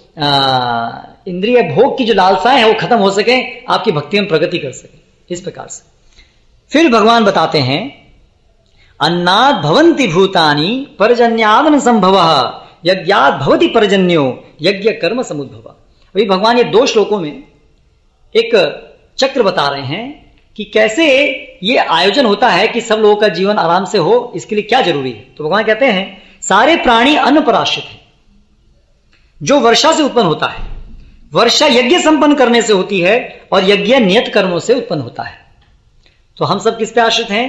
इंद्रिय भोग की जो लालसाएं हैं वो खत्म हो सकें, आपकी भक्ति में प्रगति कर सकें। इस प्रकार से फिर भगवान बताते हैं अन्नाद भवन्ति भूतानि पर्जन्यादन संभव यज्ञात भवति पर्जन्यो यज्ञ कर्म समुद्भव। अभी भगवान ये दो श्लोकों में एक चक्र बता रहे हैं कि कैसे ये आयोजन होता है कि सब लोगों का जीवन आराम से हो, इसके लिए क्या जरूरी है। तो भगवान कहते हैं सारे प्राणी अन्न पर आश्रित हैं, जो वर्षा से उत्पन्न होता है। वर्षा यज्ञ संपन्न करने से होती है और यज्ञ नियत कर्मों से उत्पन्न होता है। तो हम सब किस पे आश्रित हैं?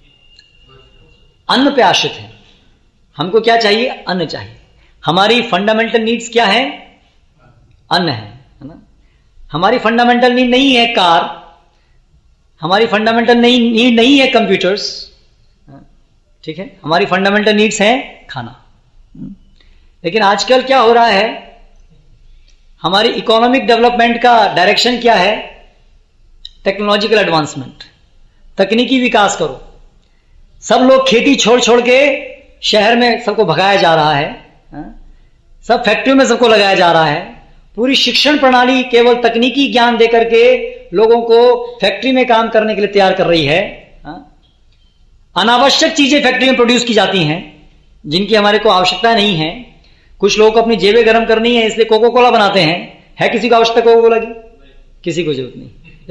अन्न पे आश्रित हैं। हमको क्या चाहिए? अन्न चाहिए। हमारी फंडामेंटल नीड्स क्या है? अन्न है, है ना। हमारी फंडामेंटल नीड नहीं है कार, हमारी फंडामेंटल नीड नहीं है कंप्यूटर्स, ठीक है। हमारी फंडामेंटल नीड्स हैं खाना। लेकिन आजकल क्या हो रहा है, हमारी इकोनॉमिक डेवलपमेंट का डायरेक्शन क्या है? टेक्नोलॉजिकल एडवांसमेंट, तकनीकी विकास करो। सब लोग खेती छोड़ छोड़ के शहर में सबको भगाया जा रहा है, सब फैक्ट्रियों में सबको लगाया जा रहा है। पूरी शिक्षण प्रणाली केवल तकनीकी ज्ञान देकर के लोगों को फैक्ट्री में काम करने के लिए तैयार कर रही है। अनावश्यक चीजें फैक्ट्री में प्रोड्यूस की जाती हैं जिनकी हमारे को आवश्यकता नहीं है। कुछ लोगों को अपनी जेबें गर्म करनी है इसलिए कोको कोला बनाते हैं। है किसी को आवश्यकता कोको कोला की? किसी को जरूरत नहीं।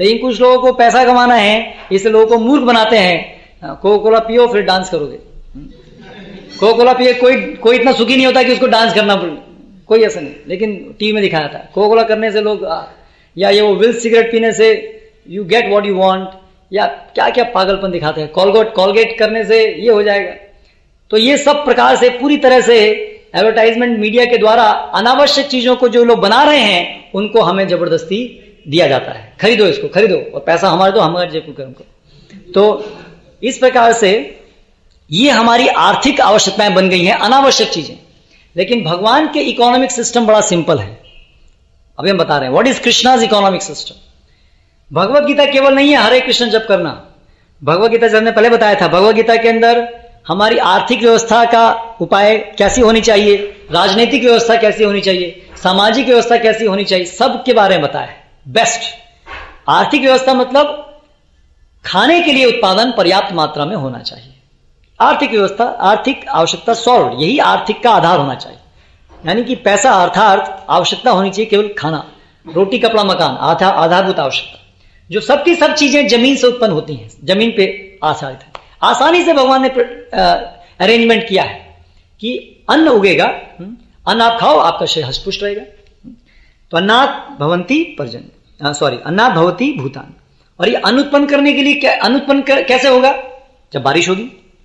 लेकिन कुछ लोगों को पैसा कमाना है, इसलिए लोगों को मूर्ख बनाते हैं। कोको कोला पियो फिर डांस करोगे। कोको कोला पिए कोई कोई इतना सुखी नहीं होता कि उसको डांस करना पड़े, कोई ऐसा नहीं। लेकिन टीवी में दिखाया था कोको कोला करने से लोग, या ये वो विल्स सिगरेट पीने से you get what you want, या क्या क्या पागलपन दिखाते हैं। कॉलगेट कॉलगेट करने से ये हो जाएगा। तो ये सब प्रकार से पूरी तरह से एडवर्टाइजमेंट मीडिया के द्वारा अनावश्यक चीजों को जो लोग बना रहे हैं उनको हमें जबरदस्ती दिया जाता है, खरीदो इसको, खरीदो, और पैसा हमारे तो हमारे जेब में करो। तो इस प्रकार से ये हमारी आर्थिक आवश्यकताएं बन गई हैं, अनावश्यक चीजें। लेकिन भगवान के इकोनॉमिक सिस्टम बड़ा सिंपल है। अभी हम बता रहे हैं what is Krishna's economic system. Bhagavad Gita केवल नहीं है हरे कृष्ण जप करना। भगवत गीता हमने पहले बताया था, भगवत गीता के अंदर हमारी आर्थिक व्यवस्था का उपाय कैसी होनी चाहिए, राजनीतिक व्यवस्था कैसी होनी चाहिए, सामाजिक व्यवस्था कैसी होनी चाहिए, सब के बारे में बताया। बेस्ट आर्थिक व्यवस्था मतलब खाने के लिए उत्पादन पर्याप्त मात्रा में होना चाहिए। आर्थिक व्यवस्था, आर्थिक आवश्यकता सॉल्व, यही आर्थिक का आधार होना चाहिए। यानी कि पैसा अर्थात आवश्यकता होनी चाहिए, केवल खाना, रोटी, कपड़ा, मकान, आधार आधारभूत आवश्यकता। जो सबकी सब चीजें जमीन से उत्पन्न होती हैं, जमीन पे आधारित है। आसानी से भगवान ने अरेंजमेंट किया है कि अन्न उगेगा, अन्न आप खाओ, आपका शरीर हष्टपुष्ट रहेगा। तो अन्नात् भवन्ति पर्जन्य, सॉरी अन्नात् भवति भूतान। और ये अन्न उत्पन्न करने के लिए क्या, अन्न उत्पन्न कर, कैसे होगा? जब बारिश होगी।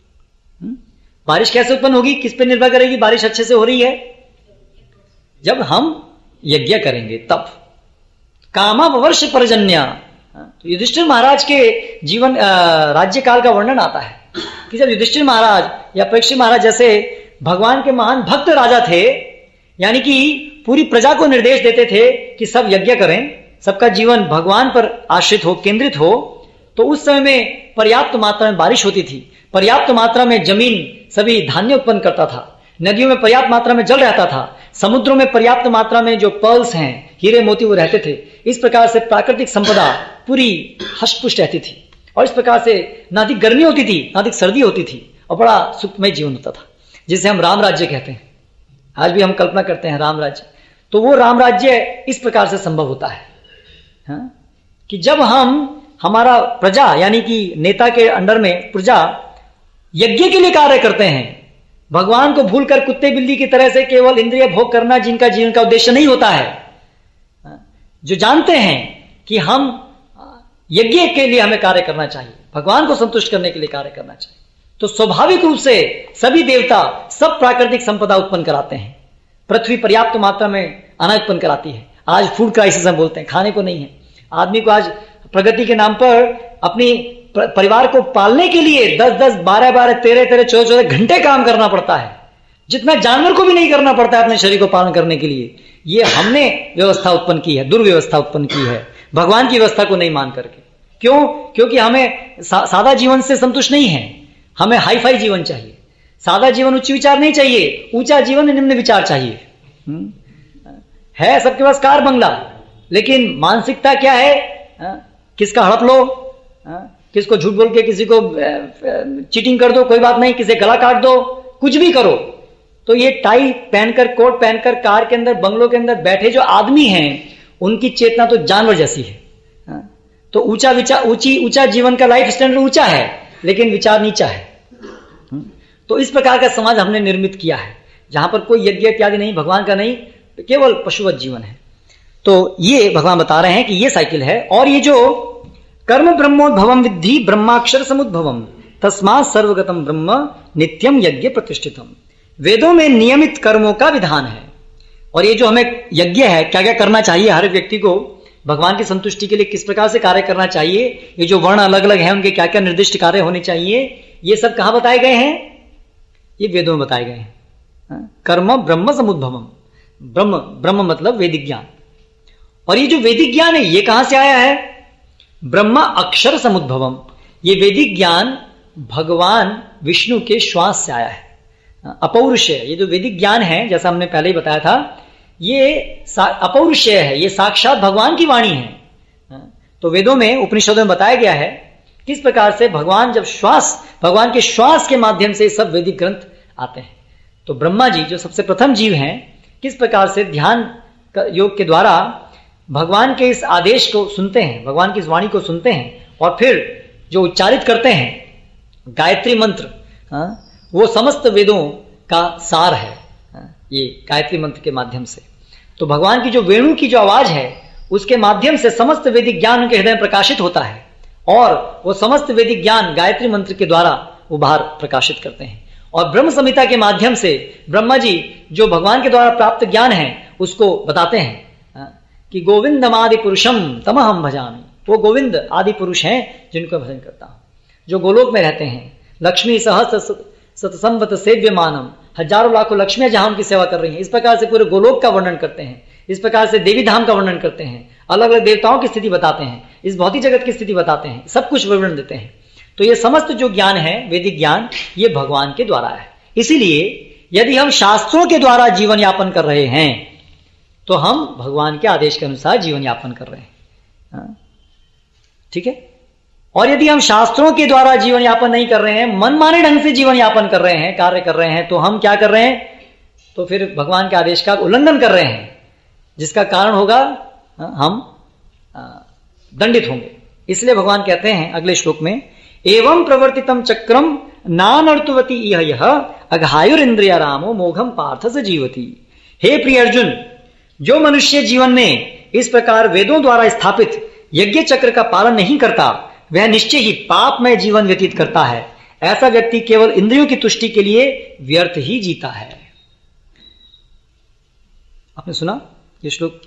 बारिश कैसे उत्पन्न होगी, किस पे निर्भर करेगी बारिश अच्छे से हो रही है? जब हम यज्ञ करेंगे तब। कामा वर्ष पर्जन्य। तो युधिष्ठिर महाराज के जीवन राज्य काल का वर्णन आता है कि जब युधिष्ठिर महाराज या परीक्षित महाराज जैसे भगवान के महान भक्त राजा थे, यानी कि पूरी प्रजा को निर्देश देते थे कि सब यज्ञ करें, सबका जीवन भगवान पर आश्रित हो, केंद्रित हो, तो उस समय में पर्याप्त मात्रा में बारिश होती थी, पर्याप्त मात्रा में जमीन सभी धान्य उत्पन्न करता था, नदियों में पर्याप्त मात्रा में जल रहता था, समुद्रों में पर्याप्त मात्रा में जो पर्ल्स हैं, हीरे मोती, वो रहते थे। इस प्रकार से प्राकृतिक संपदा पूरी हष्टपुष्ट रहती थी। और इस प्रकार से ना अधिक गर्मी होती थी, ना अधिक सर्दी होती थी, और बड़ा सुखमय जीवन होता था, जिसे हम राम राज्य कहते हैं। आज भी हम कल्पना करते हैं राम राज्य। तो वो राम राज्य इस प्रकार से संभव होता है, हाँ? कि जब हम हमारा प्रजा यानी कि नेता के अंडर में प्रजा यज्ञ के लिए कार्य करते हैं, भगवान को भूलकर कुत्ते बिल्ली की तरह से केवल इंद्रिय भोग करना जिनका जीवन का उद्देश्य नहीं होता है, जो जानते हैं कि हम यज्ञ के लिए हमें कार्य करना चाहिए, भगवान को संतुष्ट करने के लिए कार्य करना चाहिए, तो स्वाभाविक रूप से सभी देवता सब प्राकृतिक संपदा उत्पन्न कराते हैं। पृथ्वी पर्याप्त मात्रा में अनाज उत्पन्न कराती है। आज फूड क्राइसिस हम बोलते हैं, खाने को नहीं है। आदमी को आज प्रगति के नाम पर अपनी परिवार को पालने के लिए दस दस बारह बारह तेरह तेरह चौदह चौदह घंटे काम करना पड़ता है, जितना जानवर को भी नहीं करना पड़ता है अपने शरीर को पालन करने के लिए। ये हमने व्यवस्था उत्पन्न की है, दुर्व्यवस्था उत्पन्न की है, भगवान की व्यवस्था को नहीं मान करके। क्यों? क्योंकि हमें सा, सादा जीवन से संतुष्ट नहीं है, हमें हाई फाई जीवन चाहिए। सादा जीवन उच्च विचार नहीं चाहिए, ऊंचा जीवन निम्न विचार चाहिए। हुँ? है सबके पास कार बंगला, लेकिन मानसिकता क्या है? आ, किसका हड़प लो, आ, किसको झूठ बोल के किसी को चीटिंग कर दो, कोई बात नहीं, किसी गला काट दो, कुछ भी करो। तो ये टाई पहनकर, कोट पहनकर कार के अंदर, बंगलों के अंदर बैठे जो आदमी हैं, उनकी चेतना तो जानवर जैसी है। आ, तो ऊंचा विचार, ऊंची ऊंचा जीवन का लाइफ स्टैंडर्ड ऊंचा है, लेकिन विचार नीचा है। तो इस प्रकार का समाज हमने निर्मित किया है, जहां पर कोई यज्ञ इत्यादि नहीं, भगवान का नहीं, केवल पशुवत जीवन है। तो ये भगवान बता रहे हैं कि ये साइकिल है। और ये जो कर्म ब्रह्मोद्भवम विद्धि ब्रह्माक्षर समुद्भवम तस्मात् सर्वगतम ब्रह्म नित्यम यज्ञ प्रतिष्ठितम। वेदों में नियमित कर्मों का विधान है। और ये जो हमें यज्ञ है, क्या क्या करना चाहिए, हर व्यक्ति को भगवान की संतुष्टि के लिए किस प्रकार से कार्य करना चाहिए, ये जो वर्ण अलग अलग हैं उनके क्या क्या निर्दिष्ट कार्य होने चाहिए, ये सब कहां बताए गए हैं? ये वेदों में बताए गए हैं। कर्म ब्रह्म समुद्भवम, ब्रह्म ब्रह्म मतलब वैदिक ज्ञान। और ये जो वैदिक ज्ञान है ये कहां से आया है? ब्रह्म अक्षर समुद्भवम। ये वैदिक ज्ञान भगवान विष्णु के श्वास से आया है, अपौरुषेय। ये जो वैदिक ज्ञान है, जैसा हमने पहले ही बताया था, ये अपौरुषेय है, ये साक्षात भगवान की वाणी है। तो वेदों में, उपनिषदों में बताया गया है किस प्रकार से भगवान जब श्वास, भगवान के श्वास के माध्यम से सब वैदिक ग्रंथ आते हैं। तो ब्रह्मा जी जो सबसे प्रथम जीव हैं, किस प्रकार से ध्यान योग के द्वारा भगवान के इस आदेश को सुनते हैं, भगवान की इस वाणी को सुनते हैं और फिर जो उच्चारित करते हैं गायत्री मंत्र, वो समस्त वेदों का सार है, ये गायत्री मंत्र के माध्यम से। तो भगवान की जो वेणु की जो आवाज है उसके माध्यम से समस्त वैदिक ज्ञान उनके हृदय में प्रकाशित होता है और वो समस्त वैदिक ज्ञान गायत्री मंत्र के द्वारा वो बाहर प्रकाशित करते हैं। और ब्रह्म संहिता के माध्यम से ब्रह्मा जी जो भगवान के द्वारा प्राप्त ज्ञान है उसको बताते हैं कि गोविंदम आदि पुरुषम तमहम भजामि, वो गोविंद आदि पुरुष हैं जिनको भजन करता हूं, जो गोलोक में रहते हैं। लक्ष्मी सहस्र सतसंवत सेव्यमानम, हजारों लाखों लक्ष्मियां जहां उनकी सेवा कर रही हैं। इस प्रकार से पूरे गोलोक का वर्णन करते हैं, इस प्रकार से देवी धाम का वर्णन करते हैं, अलग अलग देवताओं की स्थिति बताते हैं, इस भौतिक जगत की स्थिति बताते हैं, सब कुछ वर्णन देते हैं। तो ये समस्त जो ज्ञान है वैदिक ज्ञान, ये भगवान के द्वारा है। इसीलिए यदि हम शास्त्रों के द्वारा जीवन यापन कर रहे हैं तो हम भगवान के आदेश के अनुसार जीवन यापन कर रहे हैं, ठीक है। और यदि हम शास्त्रों के द्वारा जीवन यापन नहीं कर रहे हैं, मनमाने ढंग से जीवन यापन कर रहे हैं, कार्य कर रहे हैं, तो हम क्या कर रहे हैं, तो फिर भगवान के आदेश का उल्लंघन कर रहे हैं, जिसका कारण होगा हम दंडित होंगे। इसलिए भगवान कहते हैं अगले श्लोक में, एवं प्रवर्तितम चक्रम नानर्तुवती इह यह अघायुरिंद्रिय रामो मोघम पार्थ स जीवती। हे प्रिय अर्जुन, जो मनुष्य जीवन में इस प्रकार वेदों द्वारा स्थापित यज्ञ चक्र का पालन नहीं करता, वह निश्चय ही पाप में जीवन व्यतीत करता है। ऐसा व्यक्ति केवल इंद्रियों की तुष्टि के लिए व्यर्थ ही जीता है। आपने सुना ये श्लोक?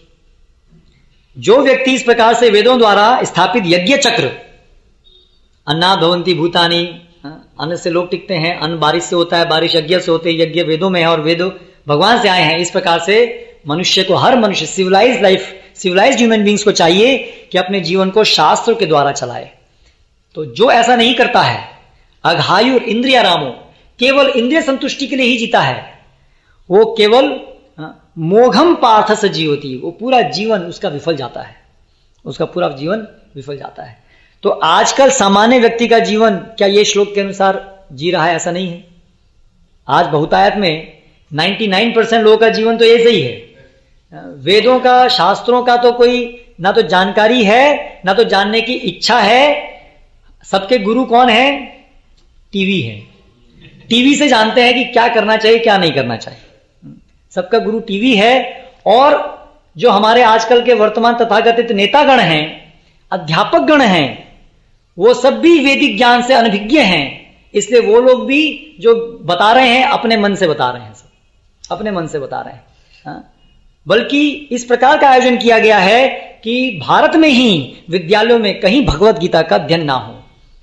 जो व्यक्ति इस प्रकार से वेदों द्वारा स्थापित यज्ञ चक्र, अन्ना भवंती भूतानी, अन्न से लोग टिकते हैं, अन्न बारिश से होता है, बारिश यज्ञ से होते हैं, यज्ञ वेदों में है और वेद भगवान से आए हैं। इस प्रकार से मनुष्य को, हर मनुष्य, civilise life, civilise human beings को चाहिए कि अपने जीवन को शास्त्र के द्वारा चलाए। तो जो ऐसा नहीं करता है, अघायुर इंद्रिया रामो, केवल इंद्रिय संतुष्टि के लिए ही जीता है, वो केवल मोघम पार्थ से जीवती, वो पूरा जीवन उसका विफल जाता है, उसका पूरा जीवन विफल जाता है। तो आजकल सामान्य व्यक्ति का जीवन क्या ये श्लोक के अनुसार जी रहा है? ऐसा नहीं है। आज बहुतायत में निन्यानवे परसेंट लोगों का जीवन तो ऐसे ही है। वेदों का, शास्त्रों का तो कोई ना तो जानकारी है, ना तो जानने की इच्छा है। सबके गुरु कौन है? टीवी है। टीवी से जानते हैं कि क्या करना चाहिए, क्या नहीं करना चाहिए। सबका गुरु टीवी है। और जो हमारे आजकल के वर्तमान तथाकथित नेतागण हैं, अध्यापक गण हैं, वो सब भी वैदिक ज्ञान से अनभिज्ञ हैं। इसलिए वो लोग भी जो बता रहे हैं अपने मन से बता रहे हैं, सब अपने मन से बता रहे हैं। हाँ? बल्कि इस प्रकार का आयोजन किया गया है कि भारत में ही विद्यालयों में कहीं भगवत गीता का अध्ययन ना हो।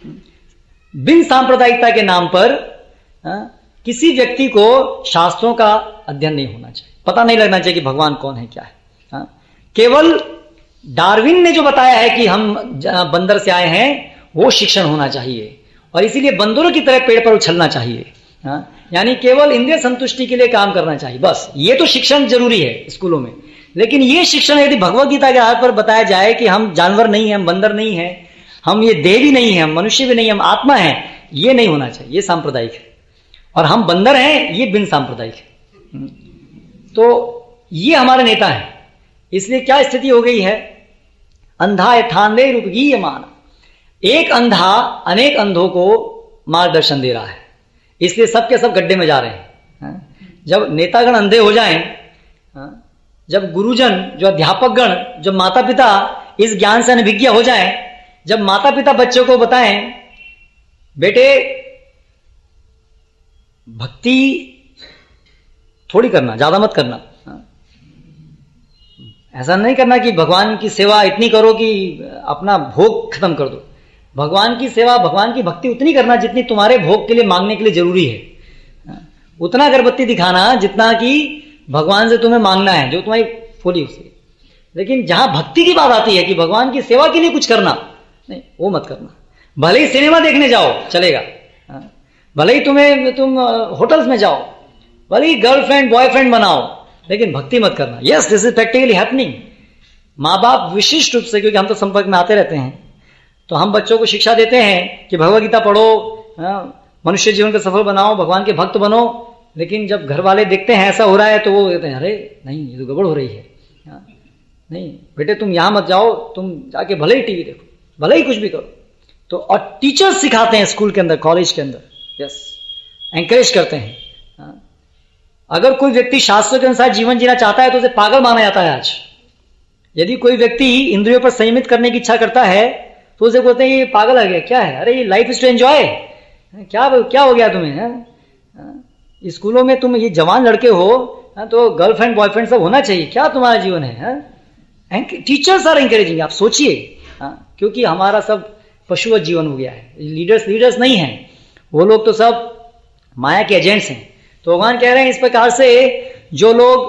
बिन सांप्रदायिकता के नाम पर हाँ? किसी व्यक्ति को शास्त्रों का अध्ययन नहीं होना चाहिए, पता नहीं लगना चाहिए कि भगवान कौन है, क्या है। हाँ? केवल डार्विन ने जो बताया है कि हम बंदर से आए हैं, वो शिक्षण होना चाहिए। और इसीलिए बंदरों की तरह पेड़ पर उछलना चाहिए। हाँ? यानी केवल इंद्रिय संतुष्टि के लिए काम करना चाहिए, बस। ये तो शिक्षण जरूरी है स्कूलों में। लेकिन ये शिक्षण यदि भगवत गीता के आधार पर बताया जाए कि हम जानवर नहीं हैं, हम बंदर नहीं हैं, हम ये देह भी नहीं है, हम मनुष्य भी नहीं, हम आत्मा है, ये नहीं होना चाहिए। ये सांप्रदायिक है। और हम बंदर हैं, ये बिन सांप्रदायिक है। तो ये हमारे नेता हैं। इसलिए क्या स्थिति हो गई है? अंधा यथांधे रूपगीयमान, एक अंधा अनेक अंधों को मार्गदर्शन दे रहा है। इसलिए सबके सब गड्ढे में जा रहे हैं। जब नेतागण अंधे हो जाएं, जब गुरुजन, जो अध्यापक गण, जब माता पिता इस ज्ञान से अनभिज्ञ हो जाएं, जब माता पिता बच्चों को बताएं, बेटे भक्ति थोड़ी करना, ज्यादा मत करना, ऐसा नहीं करना कि भगवान की सेवा इतनी करो कि अपना भोग खत्म कर दो। भगवान की सेवा, भगवान की भक्ति उतनी करना जितनी तुम्हारे भोग के लिए, मांगने के लिए जरूरी है। उतना अगरबत्ती दिखाना जितना कि भगवान से तुम्हें मांगना है, जो तुम्हारी फोली उसे। लेकिन जहां भक्ति की बात आती है कि भगवान की सेवा के लिए कुछ करना, नहीं, वो मत करना। भले ही सिनेमा देखने जाओ, चलेगा। भले ही तुम्हें तुम होटल्स में जाओ, भले ही गर्लफ्रेंड बॉयफ्रेंड बनाओ, लेकिन भक्ति मत करना। Yes, this is practically happening. माँ बाप विशिष्ट रूप से, क्योंकि हम तो संपर्क में आते रहते हैं, तो हम बच्चों को शिक्षा देते हैं कि भगवत गीता पढ़ो, मनुष्य जीवन को सफल बनाओ, भगवान के भक्त बनो। लेकिन जब घर वाले देखते हैं ऐसा हो रहा है तो वो कहते हैं अरे नहीं, ये तो गड़बड़ हो रही है। नहीं बेटे तुम यहां मत जाओ, तुम जाके भले ही टीवी देखो, भले ही कुछ भी करो। तो और टीचर्स सिखाते हैं स्कूल के अंदर, कॉलेज के अंदर, यस, एंकरेज करते हैं। हाँ? अगर कोई व्यक्ति शास्त्रों के अनुसार जीवन जीना चाहता है तो उसे पागल माना जाता है आज। यदि कोई व्यक्ति इंद्रियों पर संयमित करने की इच्छा करता है तो उसे बोलते हैं ये पागल है, क्या है, अरे ये लाइफ इज टू एंजॉय, क्या क्या हो गया तुम्हें, है? स्कूलों में तुम ये जवान लड़के हो, है? तो गर्लफ्रेंड बॉयफ्रेंड सब होना चाहिए, क्या तुम्हारा जीवन है, है? टीचर्स आर एंकरेजिंग, आप सोचिए, क्योंकि हमारा सब पशुवत जीवन हो गया है। लीडर्स लीडर्स नहीं हैं, वो लोग तो सब माया के एजेंट्स हैं। तो भगवान कह रहे हैं इस प्रकार से जो लोग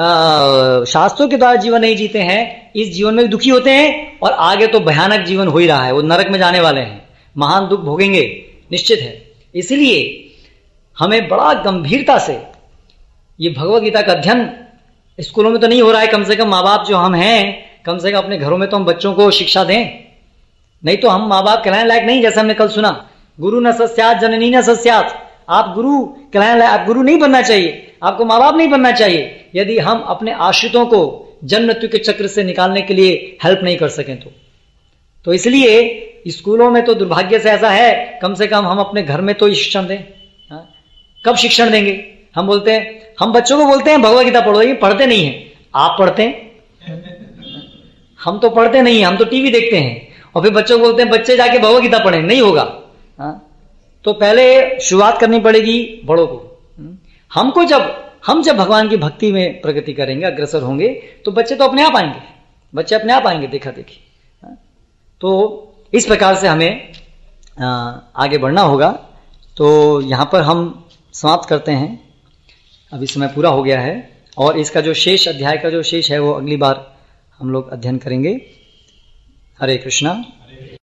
आ, शास्त्रों के द्वारा जीवन नहीं जीते हैं, इस जीवन में दुखी होते हैं और आगे तो भयानक जीवन हो ही रहा है, वो नरक में जाने वाले हैं, महान दुख भोगेंगे, निश्चित है। इसलिए हमें बड़ा गंभीरता से ये भगवद गीता का अध्ययन स्कूलों में तो नहीं हो रहा है, कम से कम माँ बाप जो हम हैं, कम से कम अपने घरों में तो हम बच्चों को शिक्षा दें, नहीं तो हम माँ बाप कहलाने लायक नहीं। जैसे हमने कल सुना, गुरु न सस्यात जननी न सस्यात, आप गुरु कहलाने लायक, आप गुरु नहीं बनना चाहिए, आपको माँ बाप नहीं बनना चाहिए यदि हम अपने आश्रितों को जन्म मृत्यु के चक्र से निकालने के लिए हेल्प नहीं कर सकें तो। तो इसलिए स्कूलों में तो दुर्भाग्य से ऐसा है, कम से कम हम अपने घर में तो ये शिक्षण दें। हा? कब शिक्षण देंगे? हम बोलते हैं, हम बच्चों को बोलते हैं भगवद गीता पढ़ो, ये पढ़ते नहीं है। आप पढ़ते हैं? हम तो पढ़ते नहीं है, हम तो टीवी देखते हैं, और फिर बच्चों को बोलते हैं बच्चे जाके भगवद गीता पढ़ें, नहीं होगा। हा? तो पहले शुरुआत करनी पड़ेगी बड़ों को। हमको जब हम जब भगवान की भक्ति में प्रगति करेंगे, अग्रसर होंगे, तो बच्चे तो अपने आप आएंगे, बच्चे अपने आप आएंगे देखा देखी। तो इस प्रकार से हमें आगे बढ़ना होगा। तो यहां पर हम समाप्त करते हैं, अभी समय पूरा हो गया है, और इसका जो शेष अध्याय का जो शेष है वो अगली बार हम लोग अध्ययन करेंगे। हरे कृष्णा।